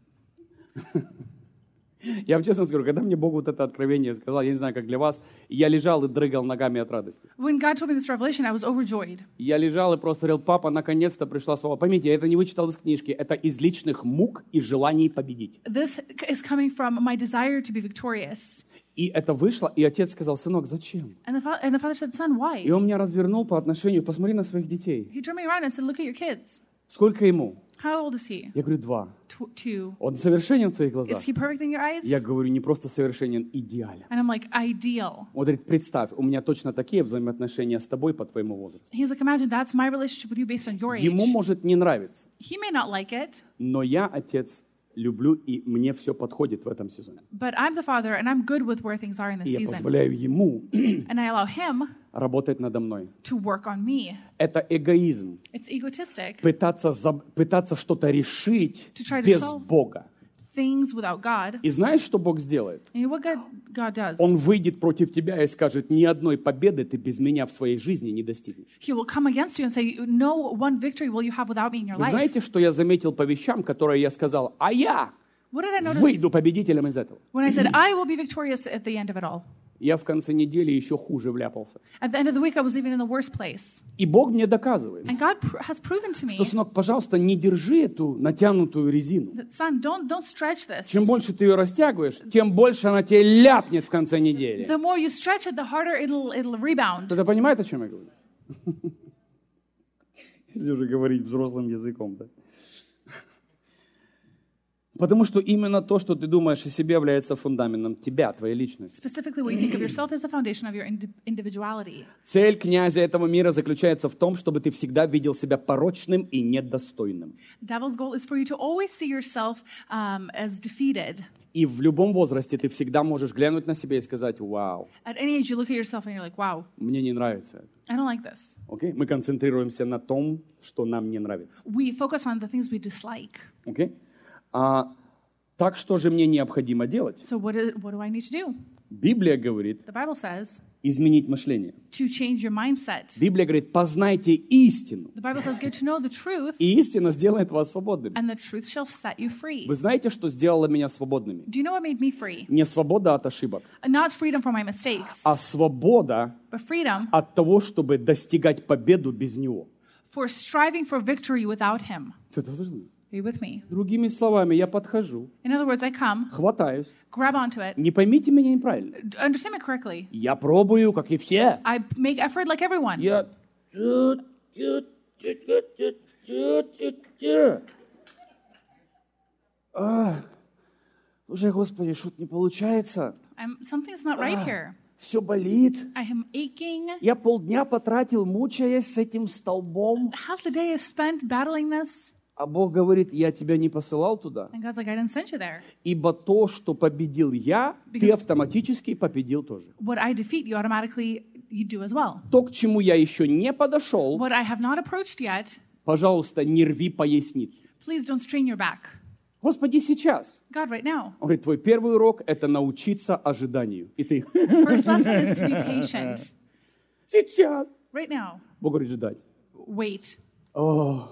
Я вам честно скажу, когда мне Бог вот это откровение сказал, я не знаю, как для вас, я лежал и дрыгал ногами от радости. When God told me this revelation, I was overjoyed. Я лежал и просто говорил, папа, наконец-то пришла слава. Поймите, я это не вычитал из книжки, это из личных мук и желаний победить. This is coming from my desire to be victorious. И это вышло, и отец сказал, сынок, зачем? And the, fa- and the father said, son, why? И он меня развернул по отношению, посмотри на своих детей. He turned me around and said, look at your kids. Сколько ему? How old is he? Я говорю, два. Tw- two. Он совершенен в твоих глазах? Is he perfect in your eyes? Я говорю, не просто совершенен, идеален. And I'm like, ideal. Он говорит, представь, у меня точно такие взаимоотношения с тобой по твоему возрасту. He's like, imagine that's my relationship with you based on your age. Ему может не нравиться, He may not like it, но я, отец, люблю, и мне все подходит в этом сезоне. but I'm the father and I'm good with where things are in И this я season. позволяю ему And I allow him работать надо мной. to work on me. Это эгоизм. It's egotistic. Пытаться, за- пытаться что-то решить To try to без solve. Бога. Things without God. И знаешь, что Бог сделает? And what God, God does? Он выйдет против тебя и скажет, ни одной победы ты без меня в своей жизни не достигнешь. He will come against you and say, no one victory will you have without me in your Вы life. знаете, что я заметил по вещам, которые я сказал, а я What did I notice выйду победителем из этого? when I said, I will be victorious at the end of it all? Я в конце недели еще хуже вляпался. At the end of the week, I was even in the worst place. И Бог мне доказывает, And God pr- has proven to me что, сынок, пожалуйста, не держи эту натянутую резину. that, son, don't, don't stretch this. Чем больше ты ее растягиваешь, тем больше она тебе ляпнет в конце недели. The more you stretch it, the harder it'll, it'll rebound. Кто-то понимает, о чем я говорю? Если уже говорить взрослым языком, да? Потому что именно то, что ты думаешь о себе, является фундаментом тебя, твоей личности. Specifically, what you think of yourself is the foundation of your indi- individuality. Цель князя этого мира заключается в том, чтобы ты всегда видел себя порочным и недостойным. Devil's goal is for you to always see yourself um, as defeated. И в любом возрасте ты всегда можешь глянуть на себя и сказать, вау, At any age, you look at yourself and you're like, wow, мне не нравится это. I don't like this. Окей? Мы концентрируемся на том, что нам не нравится. We focus on the things we dislike. Окей? А, так что же мне необходимо делать? So what, is, what do I need to do? Библия говорит The Bible says изменить мышление. to change your mindset. Библия говорит, познайте истину, The Bible says get to know the truth, и истина сделает вас свободными. and the truth shall set you free. Вы знаете, что сделало меня свободными? Do you know what made me free? Не свобода от ошибок, Not freedom from my mistakes, а свобода but freedom от того, чтобы достигать победу без него. for striving for victory without Him. Ты это слышал? Are you with me? Другими словами, я подхожу, In other words, I come, хватаюсь. grab onto it, Не поймите меня неправильно. understand me correctly. Я пробую, как и все. I make effort like everyone. Я... А, слушай, Господи, что-то не получается. I'm, something's not right here. Все болит. I am aching. Я полдня потратил, мучаясь с этим столбом. Half the day is spent battling this. А Бог говорит, я тебя не посылал туда. And God's like, I didn't send you there. Ибо то, что победил я, ты Because- автоматически победил тоже. What I defeat, you automatically, you do as well. То, к чему я еще не подошел, What I have not approached yet, пожалуйста, не рви поясницу. please don't strain your back. Господи, сейчас. God, right now. Он говорит, твой первый урок – это научиться ожиданию. И ты First lesson is to be patient. сейчас. Right now. Бог говорит, ждать. Wait. О,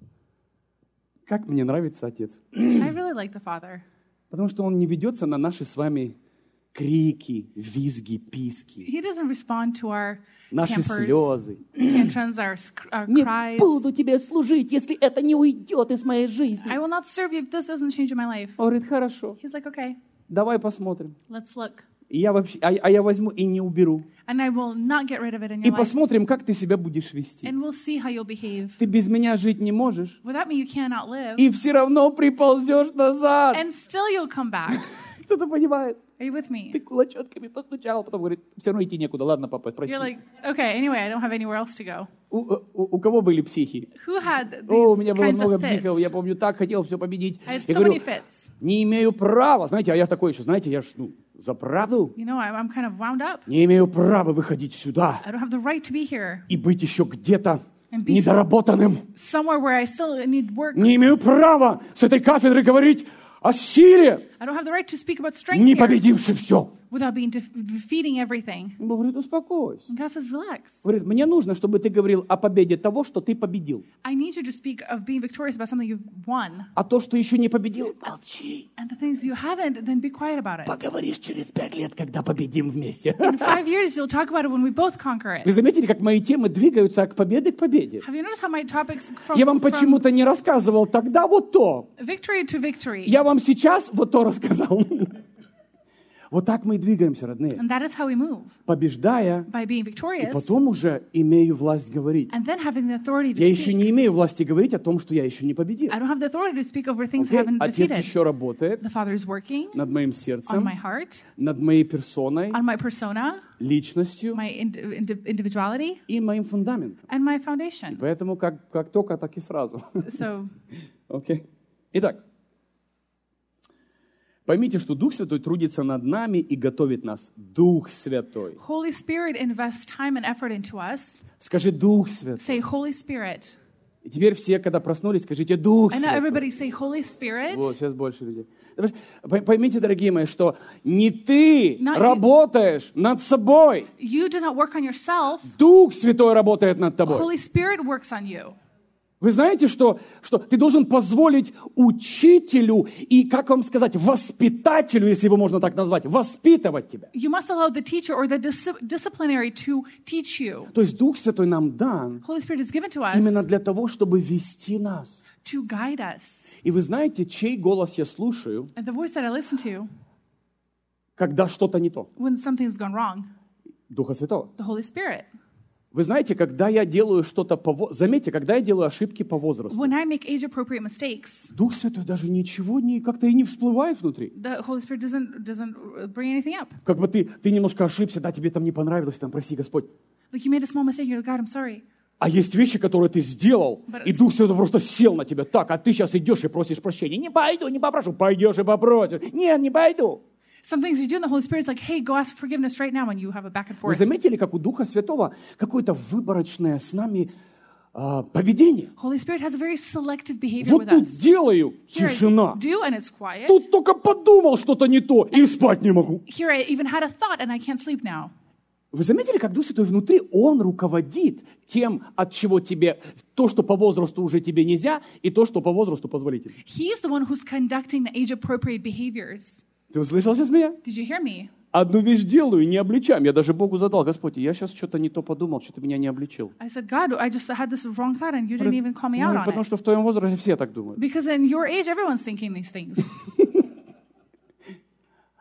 как мне нравится Отец. I really like the Father. Потому что Он не ведется на наши с вами крики, визги, писки, He doesn't respond to our наши tempers, слезы. tantrums, our, sc- our Не cries. буду тебе служить, если это не уйдет из моей жизни. I will not serve you if this doesn't change in my life. Он говорит, хорошо, He's like, okay, давай посмотрим. let's look. И я вообще, а, а я возьму и не уберу. And I will not get rid of it in И your life. посмотрим, как ты себя будешь вести. And we'll see how you'll behave. Ты без меня жить не можешь. Without me, you cannot live. И все равно приползешь назад. And still you'll come back. Кто-то понимает. Are you with me? Ты кулачетками постучал, потом говорит, все равно идти некуда. Ладно, папа, прости. You're like, okay, anyway, I don't have anywhere else to go. У, у- у кого были психи? Who had О, у these меня было kinds много of fits? психов. Я помню, так хотел все победить. I had Я so говорю, many fits. не имею права. Знаете, а я такой еще, знаете, я ж, ну, за правду. You know, I'm, I'm kind of wound up. Не имею права выходить сюда I don't have the right to be here. и быть еще где-то And be недоработанным. somewhere where I still need work. Не имею права с этой кафедры говорить о силе, I don't have the right to speak about strength не here победивши все. without being def- defeating everything. Бог говорит, успокойся. And God says, relax. Говорит, мне нужно, чтобы ты говорил о победе того, что ты победил. I need you to speak of being victorious about something you've won. А то, что еще не победил, молчи. And the things you haven't, then be quiet about it. Поговоришь через пять лет, когда победим вместе. In five years, you'll talk about it when we both conquer Вы it. заметили, как мои темы двигаются от победы к победе? Have you noticed how my topics from, Я вам from почему-то не рассказывал тогда вот то. victory to victory? Я вам сейчас вот то рассказал. Вот так мы и двигаемся, родные. And that is how we move, Побеждая, by being и victorious потом уже имею власть говорить. and then having the authority to Я еще speak. не имею власти говорить о том, что я еще не победил. I don't have the authority to speak over things Окей? I haven't Отец defeated. еще работает The Father is working над моим on сердцем, my heart, над моей персоной, on my persona, личностью my ind- ind- individuality, и моим фундаментом. and my foundation. Поэтому как, как только, так и сразу. So Окей? Итак, поймите, что Дух Святой трудится над нами и готовит нас. Дух Святой. Holy Spirit invests time and effort into us. Скажи Дух Святой. Say, Holy Spirit. И теперь все, когда проснулись, скажите Дух I know Святой. everybody say, Holy Spirit. Вот, сейчас больше людей. Давай, пой- Поймите, дорогие мои, что не ты Not you. работаешь над собой. You do not work on yourself. Дух Святой работает над тобой. Holy Spirit works on you. Вы знаете, что, что ты должен позволить учителю и, как вам сказать, воспитателю, если его можно так назвать, воспитывать тебя. You must allow the teacher or the dis- disciplinary to teach you. То есть Дух Святой нам дан Holy Spirit is given to us именно для того, чтобы вести нас. to guide us. И вы знаете, чей голос я слушаю, And the voice that I listen to когда что-то не то? when something's gone wrong, Духа Святого. the Holy Spirit. Вы знаете, когда я делаю что-то по... во- Заметьте, когда я делаю ошибки по возрасту, When I make age-appropriate mistakes, Дух Святой даже ничего не, как-то и не всплывает внутри. the Holy Spirit doesn't doesn't bring anything up. Как бы ты, ты немножко ошибся, да, тебе там не понравилось, там, прости, Господь. Like you made a small mistake, you're like, God, I'm sorry. А есть вещи, которые ты сделал, But и it's- Дух Святой просто сел на тебя так, а ты сейчас идешь и просишь прощения. Не пойду, не попрошу. Пойдешь и попросишь. Нет, не пойду. Some things you do, and the Holy Spirit's like, hey, go ask forgiveness right now, and you have a back and Вы forth. заметили, как у Духа Святого какое-то выборочное с нами а, поведение? Holy Spirit has a very selective behavior Вот with тут us. делаю, Here I тишина. do, and it's quiet. Тут только подумал что-то не то, и спать не могу. Here I even had a thought, and I can't sleep now. Вы заметили, как Дух Святой внутри, Он руководит тем, от чего тебе, то, что по возрасту уже тебе нельзя, и то, что по возрасту позволительно. He's the one who's conducting the age-appropriate behaviors. Ты услышал сейчас меня? Did you hear me? Одну вещь делаю, не обличаем. Я даже Богу задал, Господь, я сейчас что-то не то подумал, что ты меня не обличил. I said, God, I just had this wrong thought, and you didn't even call me out Ну, on потому it. что в твоем возрасте все так думают. Because in your age, everyone's thinking these things.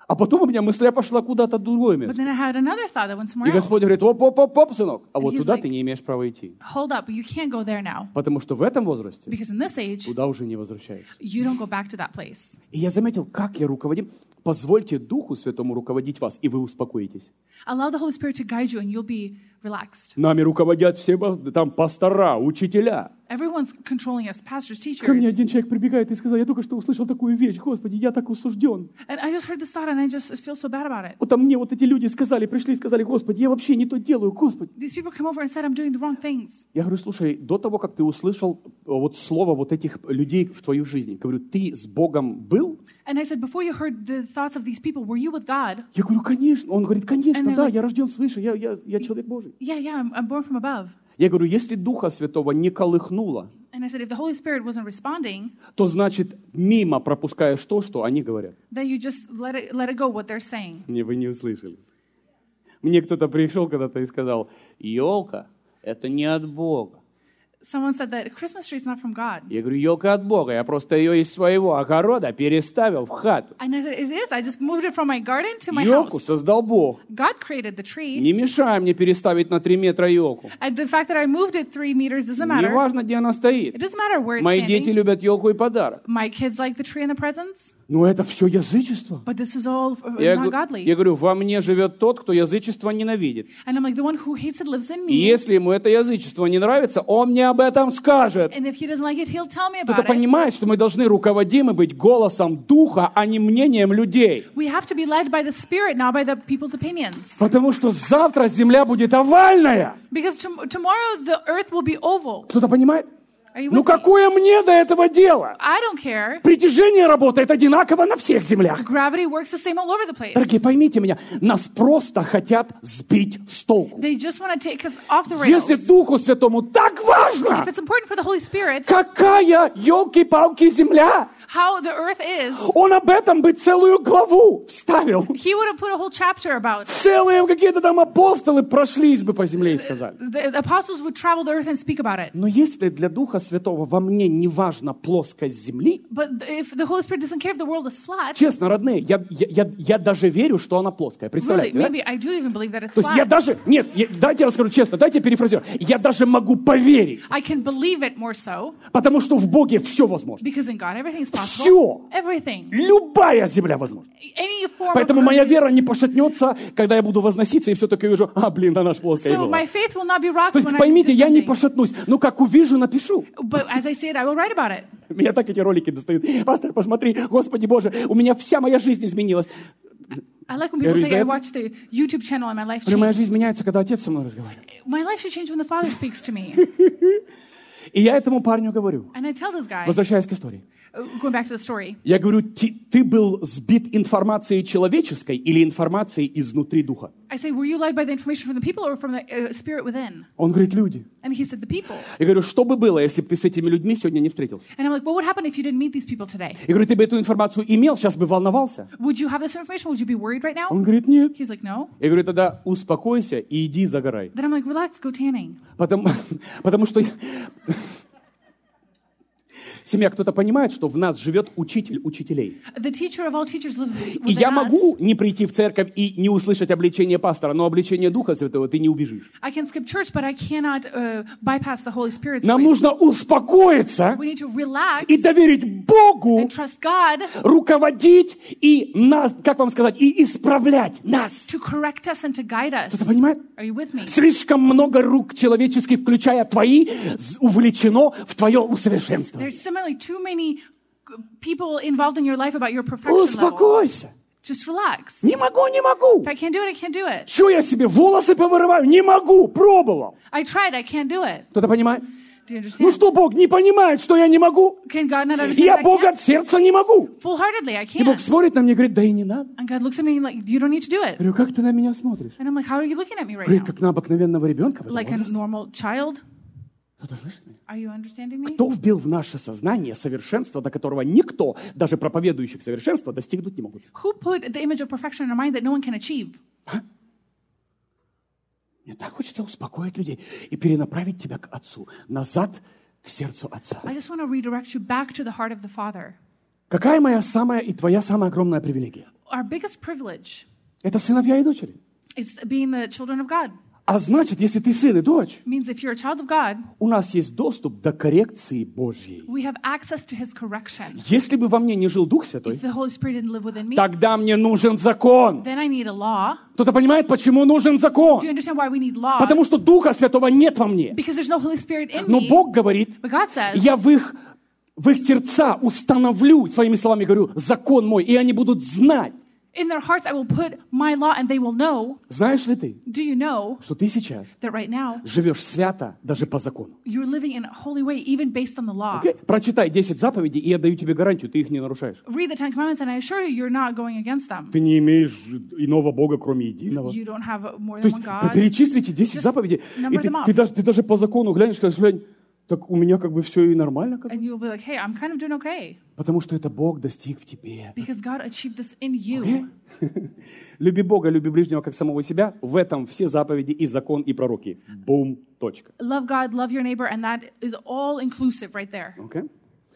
А потом у меня мысля пошла куда-то в другое But место. then I had another thought that went somewhere И else. Господь говорит, оп-оп-оп, сынок, а вот he's туда like- ты не имеешь права идти. Hold up, you can't go there now. Потому что в этом возрасте Because in this age, туда уже не возвращаются. you don't go back to that place. И я заметил, как я руководим. Позвольте Духу Святому руководить вас, и вы успокоитесь. Allow the Holy Spirit to guide you and you'll be relaxed. Нами руководят все там пастора, учителя. Everyone's controlling us, pastors, Ко мне teachers. один человек прибегает и сказал, я только что услышал такую вещь, Господи, я так осужден. And I just heard this thought and I just feel so bad about it. Вот там мне вот эти люди сказали, пришли и сказали, Господи, я вообще не то делаю, Господи. These people come over and said I'm doing the wrong things. Я говорю, слушай, до того, как ты услышал вот слово вот этих людей в твою жизнь, говорю, ты с Богом был? And I said, before you heard the thoughts of these people, were you with God? Я говорю, конечно. Он говорит, конечно, And they're да, like- я рожден свыше, я, я, я человек Божий. Yeah, yeah, I'm, I'm born from above. Я говорю, если Духа Святого не колыхнуло, And I said, if the Holy Spirit wasn't responding, то значит, мимо пропускаешь то, что они говорят. then you just let it, let it go, what they're saying. Мне вы не услышали. Мне кто-то пришел когда-то и сказал, елка, это не от Бога. Someone said that Christmas tree is not from God. Я говорю, елка от Бога, я просто ее из своего огорода переставил в хату. And I said, it is. I just moved it from my garden to my Елку house. создал Бог. God created the tree. Не мешай мне переставить на три метра елку. And the fact that I moved it three meters doesn't matter. Неважно, где она It стоит. doesn't matter where it's Мои дети standing. любят елку и подарок. My kids like the tree and the presents, Но это все язычество. but this is all f- Я, not гу- godly. я говорю, во мне живет тот, кто язычество ненавидит. And I'm like, the one who hates it lives in И me. если ему это язычество не нравится, он мне об этом скажет. And if he doesn't like it, he'll tell me Кто-то about it. понимает, что мы должны руководимы быть голосом Духа, а не мнением людей. We have to be led by the Spirit, not by the people's opinions. Потому что завтра земля будет овальная. Because tom- tomorrow the earth will be oval. Кто-то понимает? Are you Ну with me? какое мне до этого дело? I don't care. Притяжение работает одинаково на всех землях. Gravity works the same all over the place. Дорогие, поймите меня, нас просто хотят сбить с толку. They just want to take us off the rails. Если Духу Святому так важно, If it's important for the Holy Spirit, какая, елки-палки, земля, how the earth is, он об этом бы целую главу вставил. he would have put a whole chapter about. Целые какие-то там апостолы прошлись бы по земле и сказали. The, the apostles would travel the earth and speak about it. Но если для Духа Святого во мне не важна плоскость земли, But if the Holy Spirit doesn't care if the world is flat, честно, родные, я, я, я, я даже верю, что она плоская. really, Представляете, да? maybe I do even believe that it's То есть я flat. даже, нет, я- дайте я расскажу честно, дайте я перефразирую. Я даже могу поверить, I can believe it more so потому что в Боге все возможно. because in God everything is possible. Все. Everything. Любая земля возможна. Any form Поэтому of моя earth is- вера не пошатнется, когда я буду возноситься и все-таки увижу, а, блин, она ж плоская и So была. my faith will not be rocked То есть, when поймите, I do я не something. пошатнусь. Ну, как увижу, напишу. But as I say it, I will write about it. Меня так эти ролики достают. Пастор, посмотри, Господи Боже, у меня вся моя жизнь изменилась. I like when Я people говорю, say, I «За это?» watched the YouTube channel and my life Говорю, моя changed. жизнь меняется, когда Отец со мной разговаривает. My life should change when the Father speaks to me. И я этому парню говорю, And I tell this guy, возвращаясь к истории. uh, going back to the story, Я говорю, ты, ты был сбит информацией человеческой или информацией изнутри духа? I say, were you led by the information from the people or from the uh, Spirit within? Он говорит, люди. And he said, the people. Я говорю, что бы было, если бы ты с этими людьми сегодня не встретился? And I'm like, what would happen if you didn't meet these people today? Я говорю, ты бы эту информацию имел, сейчас бы волновался? Would you have this information? Would you be worried right now? Он говорит, нет. He's like, no. Я говорю, тогда успокойся и иди загорай. Then I'm like, relax, go tanning. Потому, потому что... Семья, кто-то понимает, что в нас живет учитель учителей. The teacher of all teachers lives И within я us. могу не прийти в церковь и не услышать обличение пастора, но обличение Духа Святого ты не убежишь. I can skip church, but I cannot uh, bypass the Holy Spirit's Нам voice. нужно успокоиться We need to relax и доверить Богу and trust God руководить и нас, как вам сказать, и исправлять нас. to correct us and to guide us. Кто-то понимает? Are you with me? Слишком много рук человеческих, включая твои, з- увлечено в твое усовершенствование. There's similarly too many g- people involved in your life about your perfection level. Успокойся. Just relax. Не могу, не могу. If I can't do it, I can't do it. Что я себе волосы повырываю? Не могу, пробовал. I tried, I can't do it. Кто-то понимает? Do you understand? Ну что, Бог не понимает, что я не могу? Can God not understand Я that I Бога can't? от сердца не могу. Full-heartedly, I И Бог can't. смотрит на меня и говорит, да и не надо. And God looks at me like, you don't need to do it. Я говорю, как ты на меня смотришь? And I'm like, how are you looking at me right Говорит, now? как на обыкновенного ребенка в этом Like a возрасте. normal child? Кто-то слышит меня? Are you understanding me? Кто вбил в наше сознание совершенство, до которого никто, даже проповедующих совершенства, достигнуть не могут? Who put the image of perfection in our mind that no one can achieve? Мне так хочется успокоить людей и перенаправить тебя к Отцу, назад к сердцу Отца. I just want to redirect you back to the heart of the Father. Какая моя самая и твоя самая огромная привилегия? Our biggest privilege Это сыновья и дочери. is being the children of God. А значит, если ты сын и дочь, It means if you're a child of God, у нас есть доступ до коррекции Божьей. we have access to His correction. Если бы во мне не жил Дух Святой, If the Holy Spirit didn't live within me, тогда мне нужен закон. then I need a law. Кто-то понимает, почему нужен закон? Do you understand why we need laws? Потому что Духа Святого нет во мне. Because there's no Holy Spirit in Но me. Бог говорит, But God says, я в их, в их сердца установлю, своими словами говорю, закон мой, и они будут знать. in their hearts I will put my law and they will know. Знаешь ли ты, Do you know что ты сейчас that right now живешь свято даже по закону? you're living in a holy way even based on the law? Okay? Прочитай десять заповедей, и я даю тебе гарантию, ты их не нарушаешь. Read the Ten Commandments and I assure you you're not going against them. Ты не имеешь иного Бога, кроме единого. You don't have more То than есть one ты God. перечислите десять Just заповедей, и number ты, them off. ты, даже, ты даже по закону глянешь, скажешь, глянь, так у меня как бы все и нормально. Как бы. And you'll be like, hey, I'm kind of doing okay. Потому что это Бог достиг в тебе. Because God achieved this in you. Okay? Люби Бога, люби ближнего, как самого себя. В этом все заповеди и закон, и пророки. Бум, точка. Love God, love your neighbor, and that is all inclusive right there. Okay?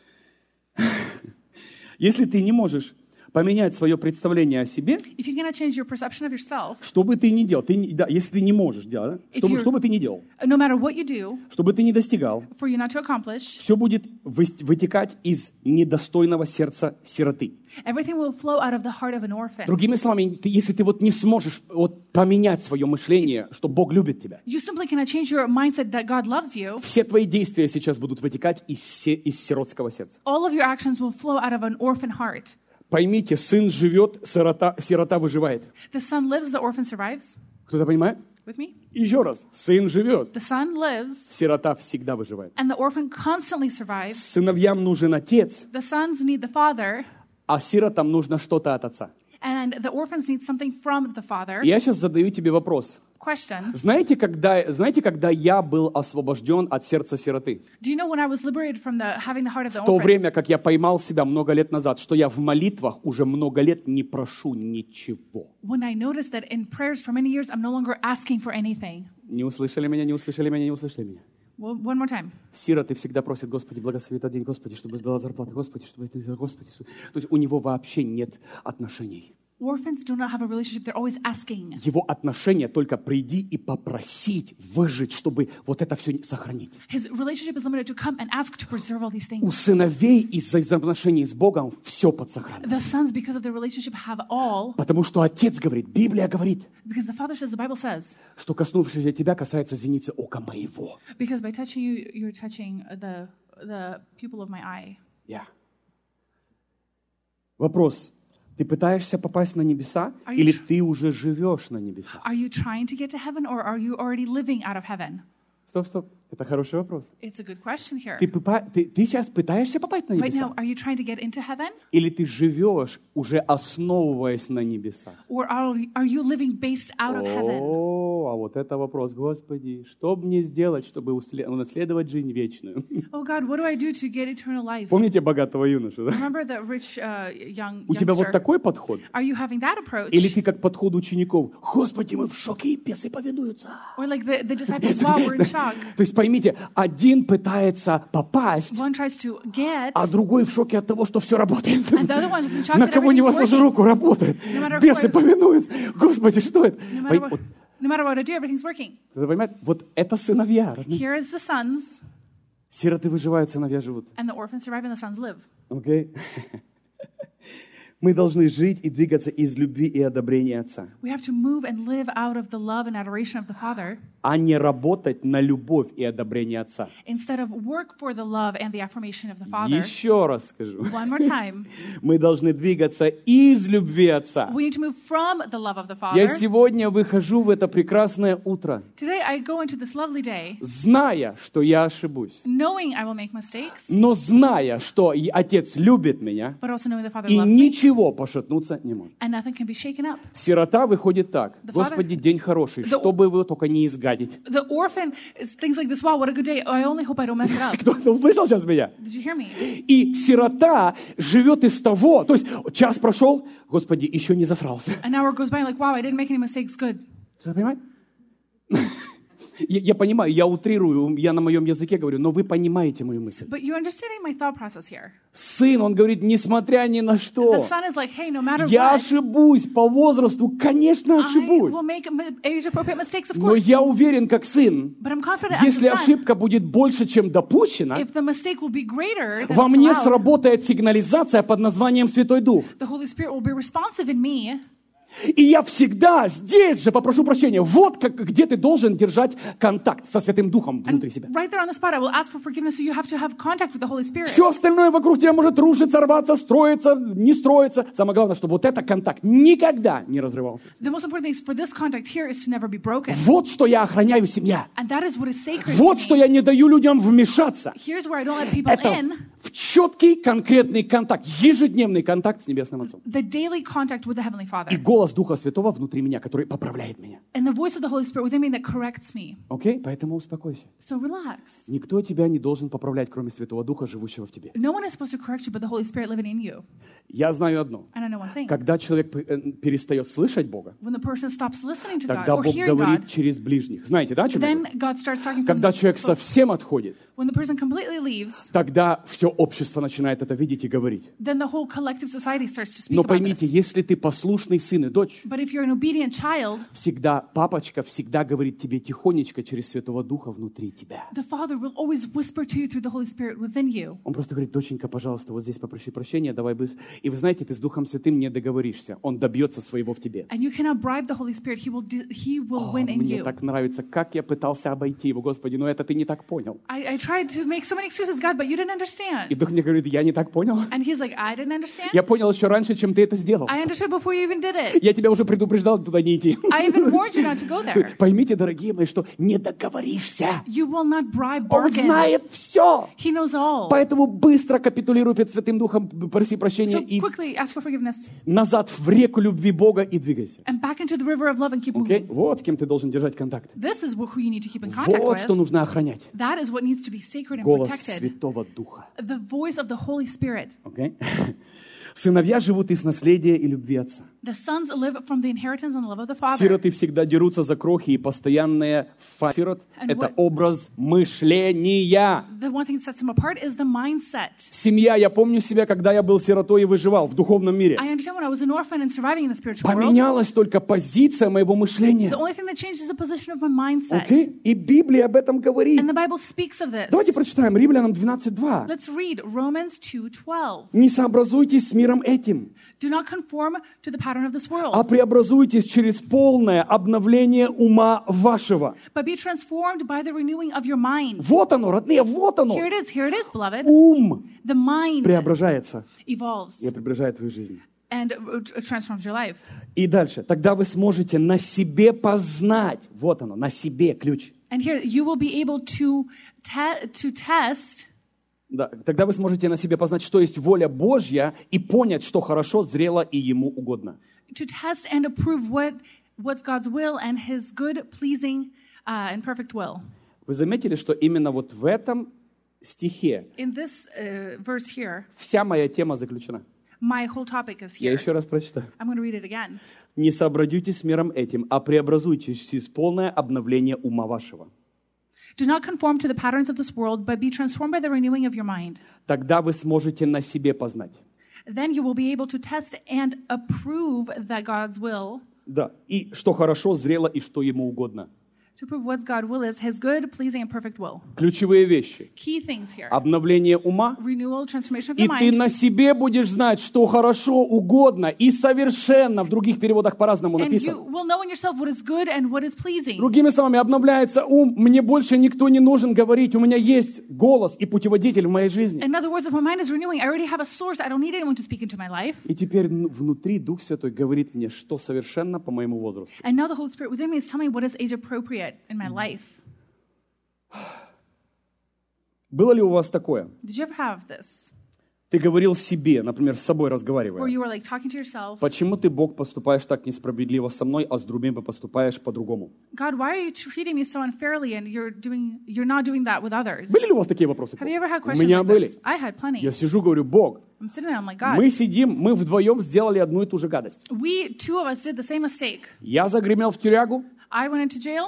Если ты не можешь поменять свое представление о себе, If you cannot change your perception of yourself, что бы ты ни делал, ты, не- да, если ты не можешь делать, да, что, бы, you're- что бы ты ни делал, no matter what you do, что бы ты ни достигал, for you not to accomplish, все будет выс- вытекать из недостойного сердца сироты. everything will flow out of the heart of an orphan. Другими словами, ты- если ты вот не сможешь вот поменять свое мышление, что Бог любит тебя, You simply cannot change your mindset that God loves you. все твои действия сейчас будут вытекать из, се- из сиротского сердца. All of your actions will flow out of an orphan heart. Поймите, сын живет, сирота, сирота выживает. The son lives, the orphan survives. Кто-то понимает? With me? Еще раз. Сын живет, The son lives, сирота всегда выживает. and the orphan constantly survives. Сыновьям нужен отец, The sons need the father, а сиротам нужно что-то от отца. and the orphans need something from the father. Я сейчас задаю тебе вопрос. Question. Знаете, когда, знаете, когда я был освобожден от сердца сироты? Do you know when I was liberated from the having the heart of the В то orphan? время, как я поймал себя много лет назад, что я в молитвах уже много лет не прошу ничего. When I noticed that in prayers for many years, I'm no longer asking for anything. Не услышали меня, не услышали меня, не услышали меня. Well, one more time. Сироты всегда просят, Господи, благослови этот день, Господи, чтобы сдала зарплата, Господи, чтобы это, Господи. чтобы-» То есть у него вообще нет отношений. Orphans do not have a relationship. They're always asking. Его отношения только приди и попросить выжить, чтобы вот это все сохранить. His relationship is limited to come and ask to preserve all these У things. сыновей из-за отношений с Богом все The подсохранилось. sons, because of their relationship, have all. Потому что отец говорит, Библия говорит, Because the father says, the Bible says, что коснувшийся тебя касается зеницы ока моего. because by touching you, you're touching the the pupil of my eye. Yeah. Вопрос. Ты пытаешься попасть на небеса, Are you или tr- ты уже живешь на небесах? Are you trying to get to heaven, or are you already living out of heaven? Стоп, стоп. Это хороший вопрос. It's a good question here. Ты, пыпа- ты, ты сейчас пытаешься попасть на Right небеса? now, are you trying to get into heaven, Или ты живешь, уже основываясь на небесах? or are are you living based out of heaven? О, а вот это вопрос. Господи, что мне сделать, чтобы усле- унаследовать жизнь вечную? Oh God, what do I do to get eternal life? Помните богатого юношу, да? Remember the rich uh, young У тебя вот youngster? такой подход? Are you having that approach? Или ты как подход учеников? Господи, мы в шоке, и бесы повинуются. Or like the, the disciples, wow, we're in shock. То есть поймите, один пытается попасть, One tries to get, а другой в шоке от того, что все работает. and the other one is in shock На that кого не everything's возложи working. руку, работает. No matter Бесы what- повинуются. Господи, что это? No Пой- matter, what, вот, no matter what I do, everything's working. Ты понимаешь? Вот это сыновья. родные. Here is the sons, Сироты выживают, сыновья живут. and the orphans survive, and the sons live. Окей? Мы должны жить и двигаться из любви и одобрения Отца, We have to move and live out of the love and adoration of the Father а не работать на любовь и одобрение Отца. instead of work for the love and the affirmation of the Father. Еще раз скажу. One more time. Мы должны двигаться из любви Отца. We need to move from the love of the Я Father. сегодня выхожу в это прекрасное утро, Today I go into this lovely day зная, что я ошибусь, knowing I will make mistakes, но зная, что и Отец любит меня, but also knowing the Father и loves me, ничего пошатнуться не может. and nothing can be shaken up. Сирота выходит так. The Господи, день хороший, The- чтобы его только не изгадить. The orphan is things like this. Wow, what a good day. I only hope I don't mess it up. Кто-то услышал сейчас меня? Did you hear me? И сирота живет из того, то есть час прошел, Господи, еще не засрался. An hour goes by, like, wow, I didn't make any mistakes. Good. Кто понимает? Я, я понимаю, я утрирую, я на моем языке говорю, но вы понимаете мою мысль. But you're understanding my thought process here. Сын, он говорит, несмотря ни на The что, son is like, hey, no matter я what, ошибусь по возрасту, конечно, I ошибусь. will make age-appropriate mistakes, of Но course. я уверен, как сын, But I'm confident as если a son, ошибка будет больше, чем допущена, if the mistake will be greater than во it's мне allowed, сработает сигнализация под названием Святой Дух. the Holy Spirit will be responsive in me. И я всегда здесь же попрошу прощения. Вот как, где ты должен держать контакт со Святым Духом внутри себя. Right there on the spot, I will ask for forgiveness, so you have to have contact with the Holy Spirit. Все остальное вокруг тебя может рушиться, рваться, строиться, не строиться. Самое главное, чтобы вот этот контакт никогда не разрывался. The most important thing is for this contact here is to never be broken. Вот что я охраняю семья. And that is what is sacred Вот to что me. я не даю людям вмешаться. Here's where I don't let people Это in. в четкий, конкретный контакт, ежедневный контакт с Небесным Отцом. The daily contact with the Heavenly И Father. голос Духа Святого внутри меня, который поправляет меня. And the voice of the Holy Spirit within me that corrects me. Окей? Поэтому успокойся. So relax. Никто тебя не должен поправлять, кроме Святого Духа, живущего в тебе. No one is supposed to correct you but the Holy Spirit living in you. Я знаю одно. And I know one thing. Когда человек э, перестает слышать Бога, When the person stops listening to God тогда or Бог hearing говорит God, через ближних. Знаете, да, о чем я then говорю? God starts talking from Когда человек совсем отходит, when the person completely leaves, тогда все общество начинает это видеть и говорить. then the whole collective society starts to speak Но about поймите, this. если ты послушный сын и дочь, But if you're an obedient child, всегда папочка всегда говорит тебе тихонечко через Святого Духа внутри тебя. the Father will always whisper to you through the Holy Spirit within you. Он просто говорит: доченька, пожалуйста, вот здесь попроси прощения, давай быстро. И вы знаете, ты с Духом Святым не договоришься. Он добьется своего в тебе. And you cannot bribe the Holy Spirit. He will do, he will О, win in мне you. так нравится, как я пытался обойти его, Господи, но это ты не так понял. I, I tried to make so many excuses, God, but you didn't И understand. Дух мне говорит: я не так понял. And he's like, I didn't understand. Я понял еще раньше, чем ты это сделал. I understood before you even did it. Я тебя уже предупреждал туда не идти. I even warned you not to go there. Поймите, дорогие мои, что не договоришься. You will not bribe, Он bargain. знает все. He knows all. Поэтому быстро капитулируй перед Святым Духом, проси прощения So и quickly ask for forgiveness назад в реку любви Бога и двигайся. and back into the river of love and keep Окей? moving. Вот с кем ты должен держать контакт. This is who you need to keep in contact Вот что with. нужно охранять. That is what needs to be sacred and Голос protected. Святого Духа. The voice of the Holy Spirit. Окей? Сыновья живут из наследия и любви Отца. The sons live from the inheritance and the love of the Father. Сироты всегда дерутся за крохи, и постоянные фа... Сирот — And это what- образ мышления. The one thing that sets them apart is the mindset. Семья, я помню себя, когда я был сиротой и выживал в духовном мире. I understand when I was an orphan and surviving in the spiritual world, Поменялась только позиция моего мышления. the only thing that changed is the position of my mindset. Окей? И Библия об этом говорит. And the Bible speaks of this. Давайте прочитаем Римлянам двенадцать два. Let's read Romans two twelve. Не сообразуйтесь с миром этим, Do not conform to the pattern of this а world, преобразуйтесь через полное обновление ума вашего. but be transformed by the renewing of your mind. Вот оно, родные, вот оно. Here it is, here it is, beloved. Ум The mind преображается evolves и преображает твою жизнь. and uh, transforms your life. И дальше. Тогда вы сможете на себе познать. Вот оно, на себе ключ. And here you will be able to te- to test. Да, тогда вы сможете на себе познать, что есть воля Божья, и понять, что хорошо, зрело и Ему угодно. to test and approve what what's God's will and His good, pleasing, uh, and perfect will. Вы заметили, что именно вот в этом стихе In this uh, verse here, вся моя тема заключена. my whole topic is Я here. еще раз прочитаю. I'm going to read it again. «Не сообразуйтесь с миром этим, а преобразуйтесь через полное обновление ума вашего. Do not conform to the patterns of this world, but be transformed by the renewing of your mind. Тогда вы сможете на себе познать». Then you will be able to test and approve that God's will, Да, и что хорошо, зрело и что Ему угодно. to prove what God's will is, His good, pleasing, and perfect will. Ключевые вещи. Key things here. Обновление ума. Renewal, transformation of И your ты mind. на себе будешь знать, что хорошо, угодно и совершенно. В других переводах по-разному And you написано. will know in yourself what is good and what is pleasing. Другими словами, обновляется ум. Мне больше никто не нужен говорить. У меня есть голос и путеводитель в моей жизни. In other words, if my mind is renewing, I already have a source. I don't need anyone to speak into my life. И теперь н- внутри Дух Святой говорит мне, что совершенно по моему возрасту. And now the Holy Spirit within me is telling me what is age appropriate in my life. Было ли у вас такое? Did you ever have this? Ты говорил себе, например, с собой Where разговаривая. you were like talking to yourself, Почему ты, Бог, поступаешь так несправедливо со мной, а с другими поступаешь по-другому? God, why are you treating me so unfairly and you're doing you're not doing that with others? Были ли у вас такие вопросы? Have you ever had У questions меня like были. this? I had plenty. Я сижу, говорю, Бог, I'm sitting there, I'm like, God, мы сидим, мы вдвоем сделали одну и ту же гадость. we two of us did the same mistake. Я загремел в тюрягу, I went into jail,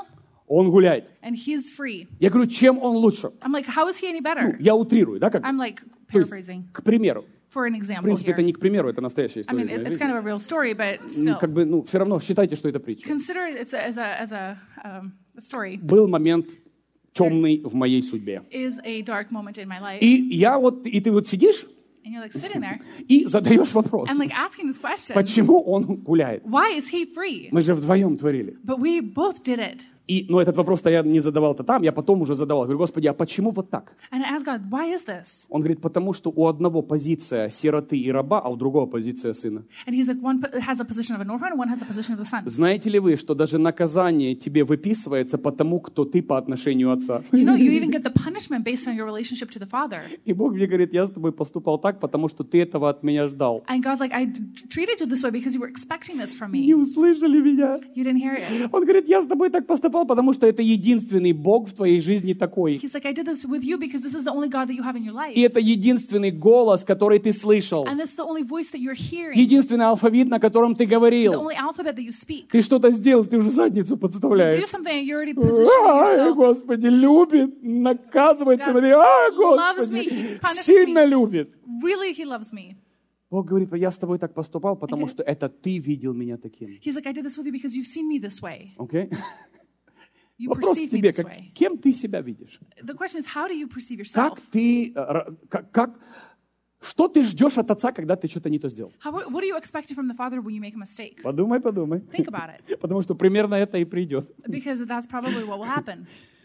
Он гуляет. and he's free. Я говорю, чем он лучше? I'm like, how is he any Ну, better? я утрирую, да, как? I'm like То есть, paraphrasing к примеру. for an В example принципе, это here. не к примеру, это настоящая I mean, история из it, моей it's kind жизни. of a real story, but Ну, still, как бы, ну, все равно считайте, что это притча. consider it as a, as a, as a, um, a story. Был момент темный в моей судьбе. Is a dark moment in my life, И я вот, и ты вот сидишь and you're like sitting there и задаешь вопрос, and like asking this question: почему он гуляет? Why is he free? Мы же вдвоем творили. But we both did it. И, но этот вопрос-то я не задавал-то там, я потом уже задавал. Говорю, Господи, а почему вот так? And I asked God, why is this? Он говорит, потому что у одного позиция сироты и раба, а у другого позиция сына. And he's like, one po- has a position of an orphan, and one has a position of the son. Знаете ли вы, что даже наказание тебе выписывается по тому, кто ты по отношению отца? You know, you even get the punishment based on your relationship to the father. И Бог мне говорит, я с тобой поступал так, потому что ты этого от меня ждал. And God's like, I d- treated you this way because you were expecting this from Не me. услышали меня. You didn't hear it. Он говорит, я с тобой так поступал, потому что это единственный Бог в твоей жизни такой. He's like, I did this with you because this is the only God that you have in your life. И это единственный голос, который ты слышал. And this is the only voice that you're hearing. Единственный алфавит, на котором ты The говорил. only alphabet that you speak. Ты что-то сделал, ты уже задницу You do подставляешь. something and you're already positioning Ай, yourself. Господи, любит, наказывается на меня. Ай, loves me, Господи, punishes сильно me. любит. Really, he loves me. Бог говорит, я с тобой так поступал, потому Okay. что это ты видел меня таким. He's like, I did this with you because you've seen me this way. Окей? You Вопрос к perceive me тебе, this как, way. кем ты себя видишь? The question is, how do you perceive Как yourself? ты, э, ра- как, как, что ты ждешь от отца, когда ты что-то не то сделал? How, what are you expecting from the father when you make a mistake? Подумай, подумай. Think about it, Потому что примерно это и придет. because that's probably what will happen.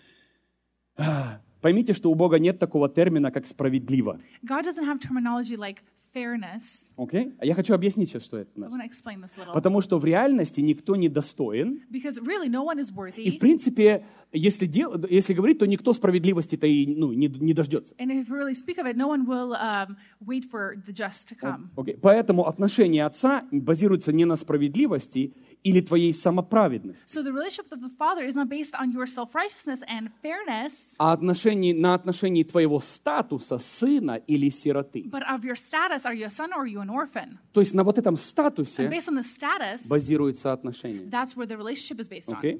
Поймите, что у Бога нет такого термина, как справедливо. God doesn't have terminology like fairness. Окей? А я хочу объяснить сейчас, что это. у I нас. want to explain this a little. Потому что в реальности никто не достоин. Because really, no one is И, в worthy. принципе, если, дел, если говорить, то никто справедливости-то и ну, не, не дождется. And if we really speak of it, no one will um, wait for the just to come. Окей? Поэтому отношение отца базируется не на справедливости или твоей самоправедности, So the relationship of the father is not based on your self-righteousness and fairness, а отношении, на отношении твоего статуса сына или сироты. but of your status. Are you a son or are you an orphan? То есть на вот этом And статусе based on the status, базируется отношение. that's where the relationship is based on. Окей?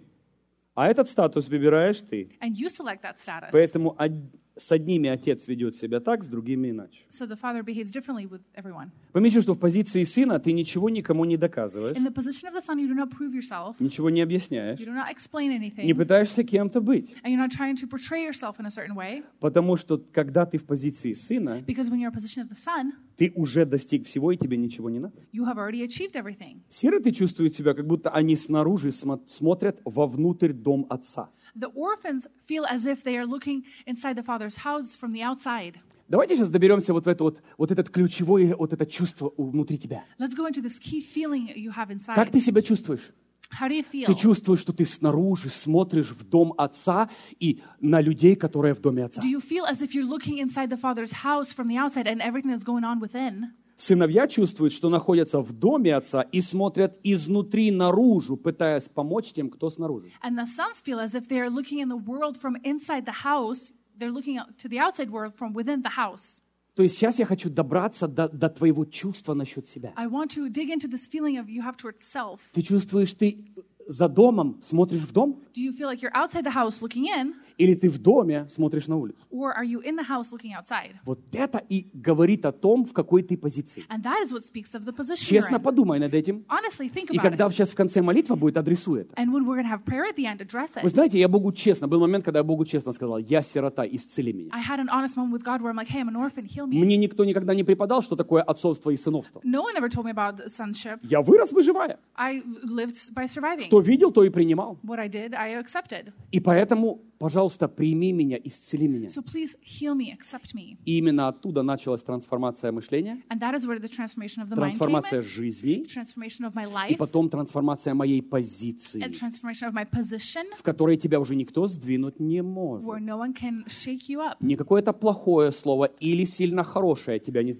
А этот статус выбираешь ты. And you select that status. Поэтому од- с одними отец ведет себя так, с другими иначе. So the father behaves differently with everyone. Поймите, что в позиции сына ты ничего никому не доказываешь, In the position of the son, you do not prove yourself. ничего не объясняешь, You do not explain не anything. пытаешься кем-то быть. And you're not trying to portray yourself in a certain way. Потому что когда ты в позиции сына, Because when you're in a position of the son, ты уже достиг всего, и тебе ничего не надо. you have already achieved everything. Сироты чувствуют себя, как будто они снаружи смо- смотрят вовнутрь дом отца. The orphans feel as if they are looking inside the father's house from the outside. Давайте сейчас доберемся вот в это вот, вот этот ключевое, вот это чувство внутри тебя. Let's go into this key feeling you have Как inside. ты себя чувствуешь? How do you feel? Ты чувствуешь, что ты снаружи смотришь в дом отца и на людей, которые в доме отца. Do you feel as if you're looking inside the father's house from the outside and everything that's going on within? Сыновья чувствуют, что находятся в доме отца и смотрят изнутри наружу, пытаясь помочь тем, кто снаружи. And the sons feel as if they are looking in the world from inside the house. They're looking out to the outside world from within the house. То есть сейчас я хочу добраться до, до твоего чувства насчет себя. I want to dig into this feeling of you have towards self. Ты чувствуешь, ты за домом смотришь в дом? Do you feel like you're outside the house looking in, Или ты в доме смотришь на улицу? or are you in the house looking outside? Вот это и говорит о том, в какой ты позиции. And that is what speaks of the position you're Честно in. подумай над этим. Honestly, think И about когда it. сейчас в конце молитва будет, адресуй это. And when we're going to have prayer at the end, address Вы it. знаете, я Богу честно, был момент, когда я Богу честно сказал, я сирота, исцели меня. I had an honest moment with God where I'm like, hey, I'm an orphan, heal me. Мне никто никогда не преподал, что такое отцовство и сыновство. No one ever told me about sonship. Я вырос, выживая. I lived by surviving. Что видел, то и принимал. What I did, I accepted. И поэтому, пожалуйста, прими меня, исцели меня. So please heal me, accept me. И именно оттуда началась трансформация мышления, And that is where the transformation of the mind came трансформация in, жизни, transformation of my и life, потом трансформация моей and позиции, transformation of my position, в которой тебя уже никто сдвинуть не может. where no one can shake you up. Не какое-то плохое слово или сильно хорошее тебя не сдвинет.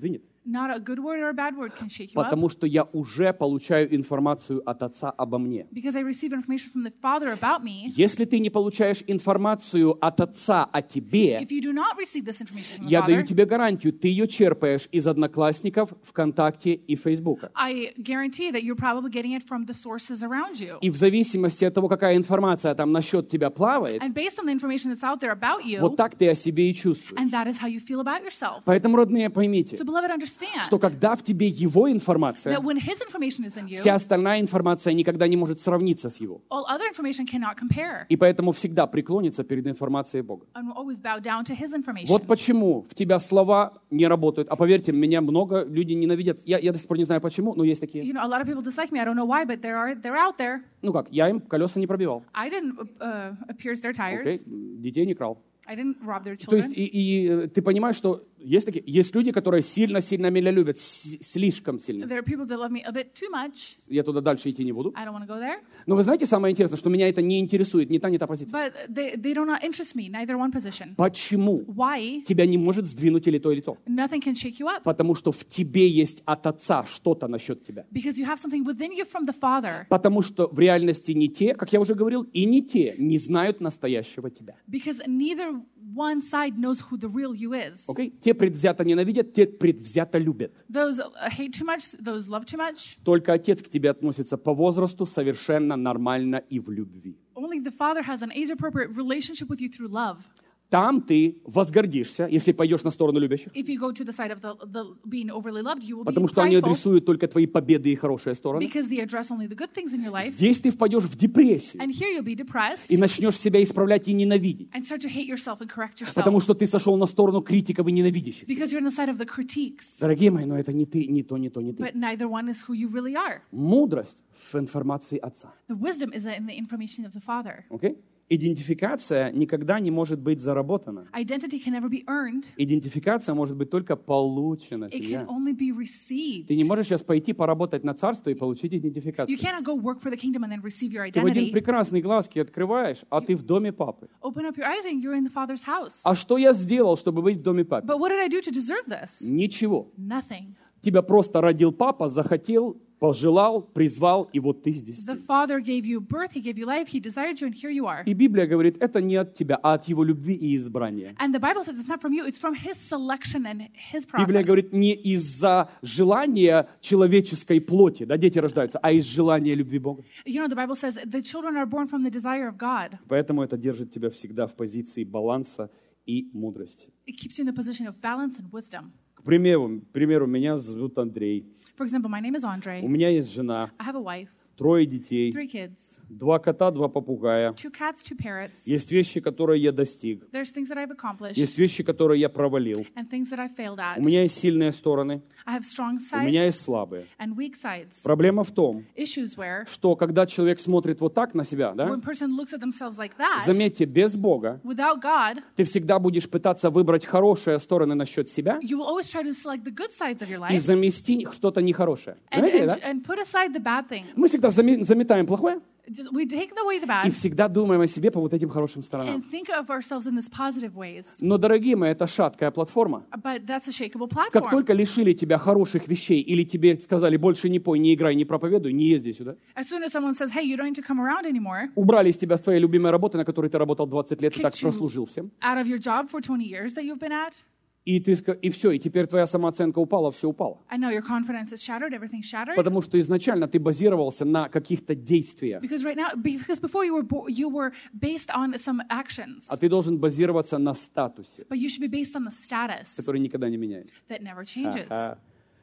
Not a good word or a bad word can shake you up. Потому что я уже получаю информацию от Отца обо мне. Because I receive information from the Father about me. Если ты не получаешь информацию от Отца о тебе, If you do not receive this information from the я Father, даю тебе гарантию, ты ее черпаешь из Одноклассников, ВКонтакте и Фейсбука. I guarantee that you're probably getting it from the sources around you. И в зависимости от того, какая информация там насчет тебя плавает, And based on the information that's out there about you, вот так ты о себе и чувствуешь. and that is how you feel about yourself. Поэтому, родные, поймите, So, beloved, understand что когда в тебе его информация, that when His information is in you, вся остальная информация никогда не может сравниться с его. all other information cannot compare. И поэтому всегда преклонится перед информацией Бога. And will always bow down to His information. Вот почему в тебя слова не работают. А поверьте, меня много людей ненавидят. Я, я до сих пор не знаю почему, но есть такие. You know, a lot of people dislike me. I don't know why, but there are they're out there. Ну как, я им колеса не пробивал. I didn't uh, pierce their tires. Окей? Детей не крал. I didn't rob their То есть children. и, и ты понимаешь, что есть такие, есть люди, которые сильно-сильно меня любят, с- слишком сильно. There are people that love me a bit too much. Я туда дальше идти не буду. I don't want to go there. Но вы знаете, самое интересное, что меня это не интересует, не та, не та позиция. But they, they do not interest me, neither one position. Почему? Why? Тебя не может сдвинуть или то, или то. Nothing can shake you up. Потому что в тебе есть от Отца что-то насчет тебя. Because you have something within you from the Father. Потому что в реальности не те, как я уже говорил, и не те не знают настоящего тебя. Because neither one side knows who the real you is. Окей? Те предвзято ненавидят, те предвзято любят. Those uh, hate too much, those love too much. Только Отец к тебе относится по возрасту совершенно нормально и в любви. Only the Father has an age-appropriate relationship with you through love. Там ты возгордишься, если пойдешь на сторону любящих, If you go to the side of the, the being overly loved, you will be потому что они prideful адресуют только твои победы и хорошие стороны. because they address only the good things in your life. Здесь ты впадешь в депрессию And here you'll be depressed и начнешь себя исправлять и ненавидеть, and start to hate yourself and correct потому yourself что ты сошел на сторону критиков и ненавидящих. because you're on the side of the critiques. Дорогие мои, но это не ты, не то, не то, не ты. But neither one is who you really are. Мудрость в информации Отца. The wisdom is in the information of the Father. Окей? Идентификация никогда не может быть заработана. Identity can never be earned. Идентификация может быть только получена. It Семья. can only be received. Ты не можешь сейчас пойти поработать на царство и получить You идентификацию. cannot go work for the kingdom and then receive your Ты в один identity. прекрасный глазки открываешь, а ты в доме папы. Open up your eyes and you're in the Father's house. А что я сделал, чтобы быть в доме папы? But what did I do to deserve this? Ничего. Nothing. Тебя просто родил папа, захотел, пожелал, призвал, и вот ты здесь. The Father gave you birth, He gave you life, He desired you, and here you are. И Библия говорит, это не от тебя, а от его любви и избрания. And the Bible says it's not from you, it's from His selection and His Библия process. говорит, не из-за желания человеческой плоти, да, дети рождаются, а из желания любви Бога. You know, the Bible says the children are born from the desire of God. Поэтому это держит тебя всегда в позиции баланса и мудрости. It keeps you in the position of balance and wisdom. К примеру, к примеру, меня зовут Андрей. For example, my name is У Andre. меня есть жена, I have a wife, трое детей, three kids, два кота, два попугая. two cats, two parrots. Есть вещи, которые я достиг. There's things that I've accomplished Есть вещи, которые я провалил. and things that I failed at. У меня есть сильные стороны, I have strong у меня sides есть слабые. and weak sides. Проблема в том, Issues where что когда человек смотрит вот так на себя, да, when a person looks at themselves like that, заметьте, без Бога, without God, ты всегда будешь пытаться выбрать хорошие стороны насчет себя you will always try to select the good sides of your и life замести что-то нехорошее. and, Знаете, and, да? and put aside the bad things. Мы всегда заме- заметаем плохое Just- We take away the и bad всегда думаем о себе по вот этим хорошим сторонам. and think of ourselves in this positive ways. Но, дорогие мои, это шаткая платформа. But that's a shakeable Как platform. только лишили тебя хороших вещей или тебе сказали, больше не пой, не играй, не проповедуй, не езди сюда, As soon as someone says, hey, you don't need to come around anymore, убрали из тебя с твоей любимой работы, на которой ты работал двадцать лет и так Kicked you. прослужил всем, out of your job for twenty years that you've been at, и, ты, ска- и все, и теперь твоя самооценка упала, все упало. I know your confidence is shattered, everything's shattered. Потому что изначально ты базировался на каких-то действиях, Because right now, because before you were bo- you were based on some actions, а ты должен базироваться на статусе, but you should be based on the status который никогда не меняется. that never changes. Ага.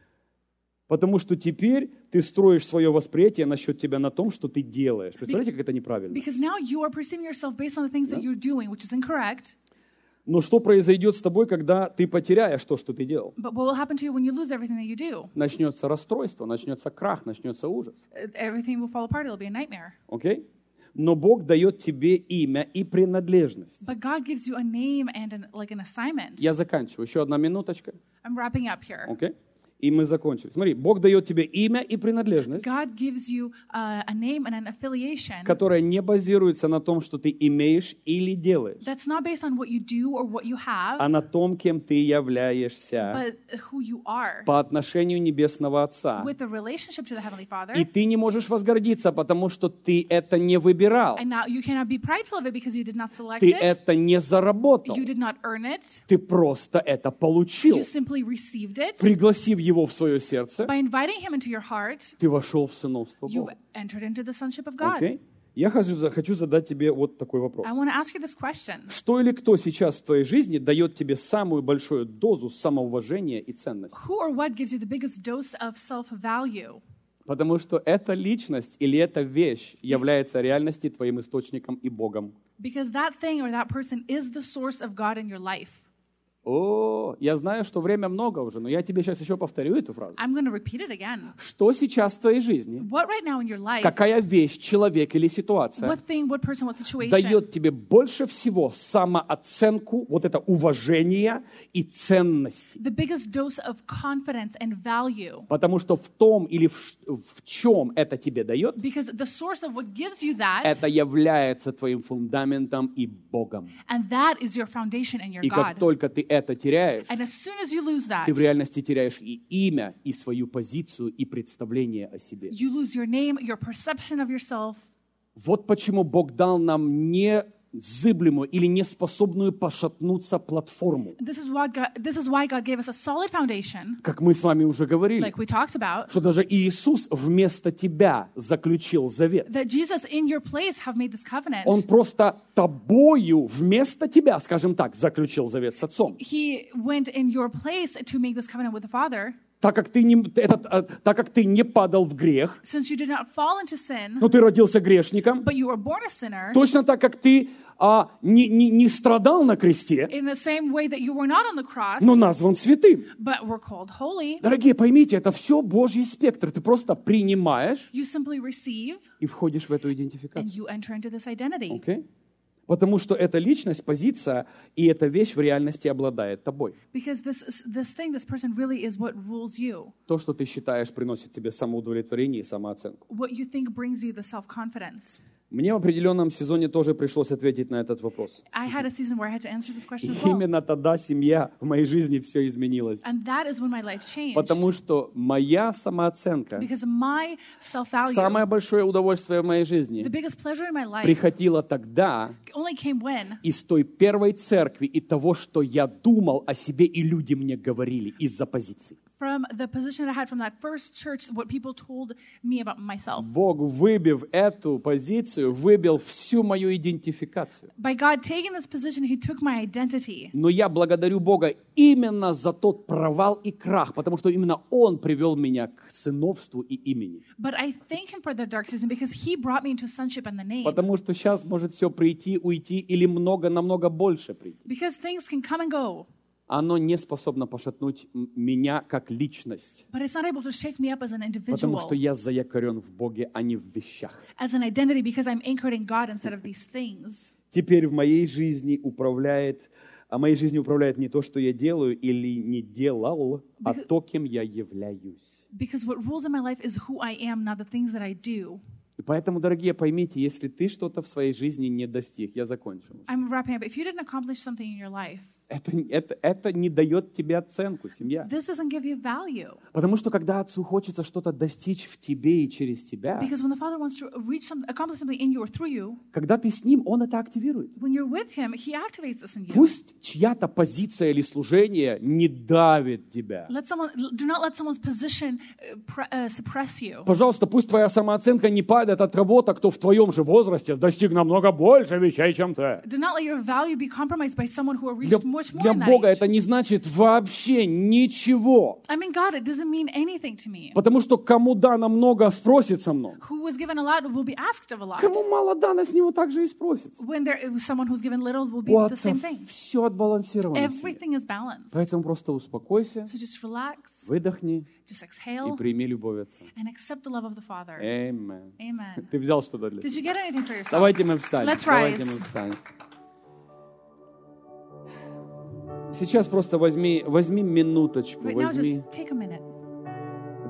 Потому что теперь ты строишь свое восприятие насчет тебя на том, что ты делаешь. Представляете, как это неправильно? Because now you are perceiving yourself based on the things that you're doing, which is incorrect. Но что произойдет с тобой, когда ты потеряешь то, что ты делал? But what will happen to you when you lose everything that you do? Начнется расстройство, начнется крах, начнется ужас. Uh, Everything will fall apart. It'll be a nightmare. Окей? Но Бог дает тебе имя и принадлежность. But God gives you a name and an, like an assignment. Я заканчиваю. Еще одна минуточка. I'm wrapping up here. Окей? И мы закончили. Смотри, Бог дает тебе имя и принадлежность, God gives you uh, a name and an affiliation которая не базируется на том, что ты имеешь или делаешь, that's not based on what you do or what you have, а на том, кем ты являешься but who you are по отношению Небесного Отца. with a relationship to the Heavenly Father. И ты не можешь возгордиться, потому что ты это не выбирал. And now you cannot be prideful of it because you did not select Ты it. это не заработал. You did not earn it. Ты просто это получил. You simply received it. Пригласив его в свое сердце, By inviting him into your heart, ты вошел в сыновство you've Бога. entered into the sonship of God. Окей? Я хочу, хочу задать тебе вот такой вопрос. I want to ask you this question. Что или кто сейчас в твоей жизни дает тебе самую большую дозу самоуважения и ценности? Who or what gives you the biggest dose of self-value? Потому что эта личность или эта вещь является реальностью твоим источником и Богом. Because that thing or that person is the source of God in your life. О, я знаю, что время много уже, но я тебе сейчас еще повторю эту фразу. I'm going to repeat it again. Что сейчас в твоей жизни? What right now in your life, Какая вещь, человек или ситуация what thing, what person, what situation дает тебе больше всего самооценку, вот это уважение и ценности? the biggest dose of confidence and value? Потому что в том или в, ш- в чем это тебе дает, Because the source of what gives you that, это является твоим фундаментом и Богом. and that is your foundation and your И как God. только ты это теряешь, And as soon as you lose that, ты в реальности теряешь и имя, и свою позицию, и представление о себе. you lose your name, your perception of yourself. Вот почему Бог дал нам незыблемую или неспособную пошатнуться платформу. This is why God, this is why God gave us a solid foundation, Как мы с вами уже говорили, like we talked about, что даже Иисус вместо тебя заключил завет. that Jesus in your place have made this covenant. Он просто тобою вместо тебя, скажем так, заключил завет с Отцом. He went in your place to make this covenant with the Father. Так как ты не, этот, а, так как ты не падал в грех, Since you did not fall into sin, но ты родился грешником, but you were born a sinner, точно так как ты а, не, не, не страдал на кресте, in the same way that you were not on the cross, но назван святым. but were called holy, Дорогие, поймите, это все Божий спектр. Ты просто принимаешь you simply receive и входишь в эту and идентификацию. you enter into this identity. Okay? Потому что эта личность, позиция и эта вещь в реальности обладает тобой. Because this this thing, this person really is what rules you. То, что ты считаешь, приносит тебе самоудовлетворение и самооценку. What you think brings you the self-confidence. Мне в определенном сезоне тоже пришлось ответить на этот вопрос. I had a season where I had to answer this question И as well. именно тогда семья в моей жизни все изменилось. And that is when my life changed. Потому что моя самооценка, Because my self-value, самое большое удовольствие в моей жизни, the biggest pleasure in my life, приходило тогда only came when, из той первой церкви и того, что я думал о себе, и люди мне говорили из-за позиций. from the position I had from that first church, what people told me about myself. Бог, выбив эту позицию, выбил всю мою идентификацию. By God taking this position, He took my identity. Но я благодарю Бога именно за тот провал и крах, потому что именно Он привел меня к сыновству и имени. But I thank Him for the dark season because He brought me into sonship and the name. Потому что сейчас может все прийти, уйти или много, намного больше прийти. Because things can come and go, Оно не способно пошатнуть м- меня как личность, but it's not able to shake me up as an потому individual, что я заякорен в Боге, а не в вещах. as an identity, because I'm anchored in God instead of these things. Теперь в моей жизни управляет, а моей жизнью управляет не то, что я делаю или не делал, а Because- то, кем я являюсь. Because what rules in my life is who I am, not the things that I do. И поэтому, дорогие, поймите, если ты что-то в своей жизни не достиг, я закончу. I'm wrapping up. If you didn't accomplish something in your life, Это, это, это не дает тебе оценку, семья. this doesn't give you value. Потому что когда Отцу хочется что-то достичь в тебе и через тебя, Because when the Father wants to reach some, accomplish something in you or through you, когда ты с Ним, Он это активирует. when you're with Him, He activates this in you. Пусть чья-то позиция или служение не давит тебя. Let someone, do not let someone's position uh, pre, uh, suppress you. Пожалуйста, пусть твоя самооценка не падает от кого-то, кто в твоем же возрасте достиг намного больше вещей, чем ты. Do not let your value be compromised by someone who Для, reached much more для in that Бога age. это не значит вообще ничего. I mean, God, it doesn't mean anything to me. Потому что кому дано много, спросится много. Who was given a lot will be asked of a lot. Кому мало дано, с него также и спросится. When there is someone who's given little will be У the Отца same thing. все отбалансировано. в себе. Everything is balanced. Поэтому просто успокойся, So just relax, выдохни just и exhale, прими любовь Отца. and accept the love of the Father. Amen. Amen. Ты взял что-то для Did себя? you get anything for yourself? Давайте мы встанем. Let's Давайте rise. мы встанем. Сейчас просто возьми, возьми минуточку, Right now, возьми, just take a minute.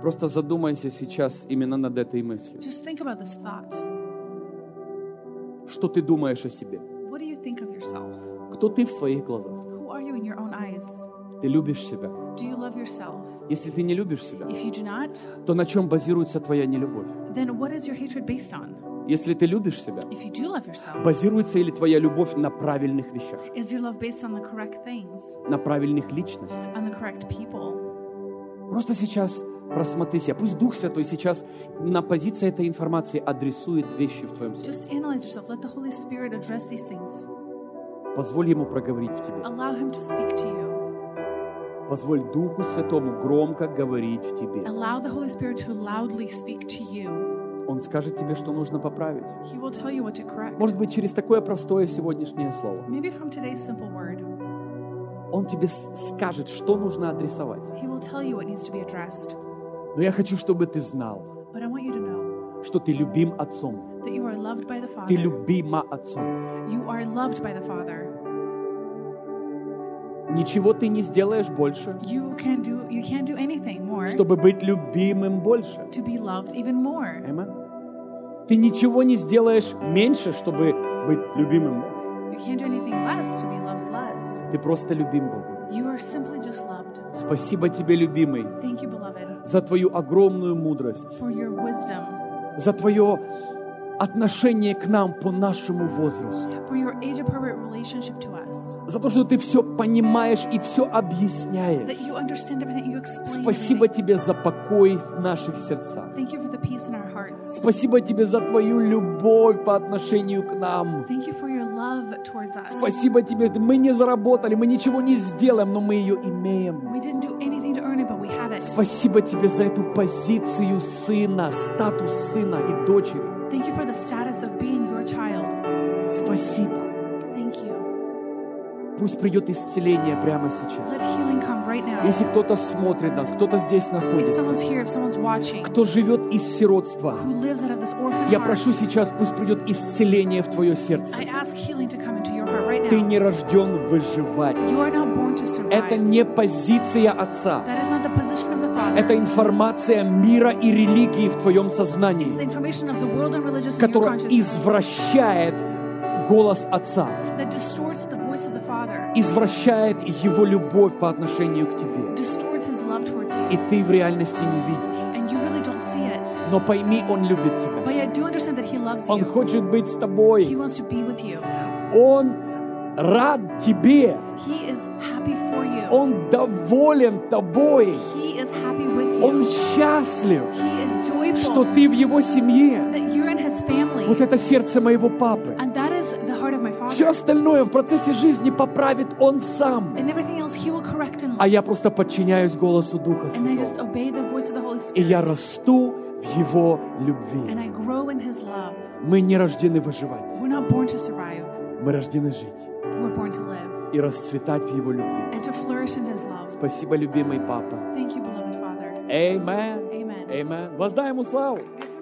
Просто задумайся сейчас именно над этой мыслью. Just think about this thought. Что ты думаешь о себе? What do you think of yourself? Кто ты в своих глазах? Who are you in your own eyes? Ты любишь себя? Do you love yourself? Если ты не любишь себя, If you do not, то на чем базируется твоя нелюбовь? then what is your hatred based on? Если ты любишь себя, If you do love yourself, базируется ли твоя любовь на правильных вещах, is your love based on the correct things, на правильных личностях? on the correct people? Просто сейчас просмотри себя. Пусть Дух Святой сейчас на позиции этой информации адресует вещи в твоем сердце. Just analyze yourself. Let the Holy Spirit address these things. Позволь Ему проговорить в тебе. Allow Him to speak to you. Позволь Духу Святому громко говорить в тебе. Allow the Holy Spirit to loudly speak to you. Он скажет тебе, что нужно поправить. He will tell you what to correct. Может быть, через такое простое сегодняшнее слово. Maybe from today's simple word. Он тебе скажет, что нужно адресовать. He will tell you what needs to be addressed. Но я хочу, чтобы ты знал, But I want you to know что ты любим Отцом. that you are loved by the Ты Father. любима Отцом. You are loved by the Father. Ничего ты не сделаешь больше, You can't do you can't do anything more чтобы быть любимым больше. to be loved even more. Amen. Ты ничего не сделаешь меньше, чтобы быть любимым больше. You can't do anything less to be loved less. Ты просто любим Богу. You are simply just loved. Спасибо тебе, любимый, Thank you, beloved, за твою огромную мудрость, for your wisdom, за твое отношение к нам по нашему возрасту, for your age-appropriate relationship to us, за то, что ты все понимаешь и все объясняешь. that you understand everything, you explain Спасибо everything. тебе за покой в наших сердцах. Thank you for the peace in our hearts. Спасибо тебе за твою любовь по отношению к нам. Thank you for your love towards us. Спасибо тебе. Мы не заработали, мы ничего не сделаем, но мы ее имеем. We didn't do anything to earn it, but we have it. Спасибо тебе за эту позицию сына, статус сына и дочери. Thank you for the status of being your child. Спасибо. Thank you. Пусть придет исцеление прямо сейчас. Let healing come right now. Если кто-то смотрит нас, кто-то здесь If находится, someone's here, if someone's watching, кто живет из сиротства, who lives out of this orphan я heart, прошу сейчас, пусть придет исцеление в твое сердце. I ask healing to come into your heart right Ты now. не рожден выживать. You are not born to survive. Это не позиция Отца. That is not the position of the Father. Это информация мира и религии в твоем It's the сознании, information of the world and religious in your которая consciousness извращает голос Отца, that distorts the voice of the Father, извращает Его любовь по отношению к тебе. distorts His love towards И you, ты в реальности не видишь. and you really don't see it. Но пойми, Он любит тебя. But I do understand that He loves Он you. хочет быть с He тобой. wants to be with you. Он рад тебе. He is happy for you. Он доволен тобой. He is happy with Он you. счастлив, He is что joyful ты в Его семье. that you're in His family. Вот это сердце моего папы. And that is the heart of my Все Father. остальное в процессе жизни поправит Он сам. And everything else He will correct in А life. я просто подчиняюсь голосу Духа And I just Святого. obey the voice of the Holy И я Spirit. расту в Его любви. And I grow in His love. Мы не рождены выживать. We're not born to survive. Мы рождены жить We're born to live и расцветать в Его любви. and to flourish in His love. Спасибо, любимый папа. Thank you, beloved Father. Amen. Amen. Amen. Воздай Ему славу. Give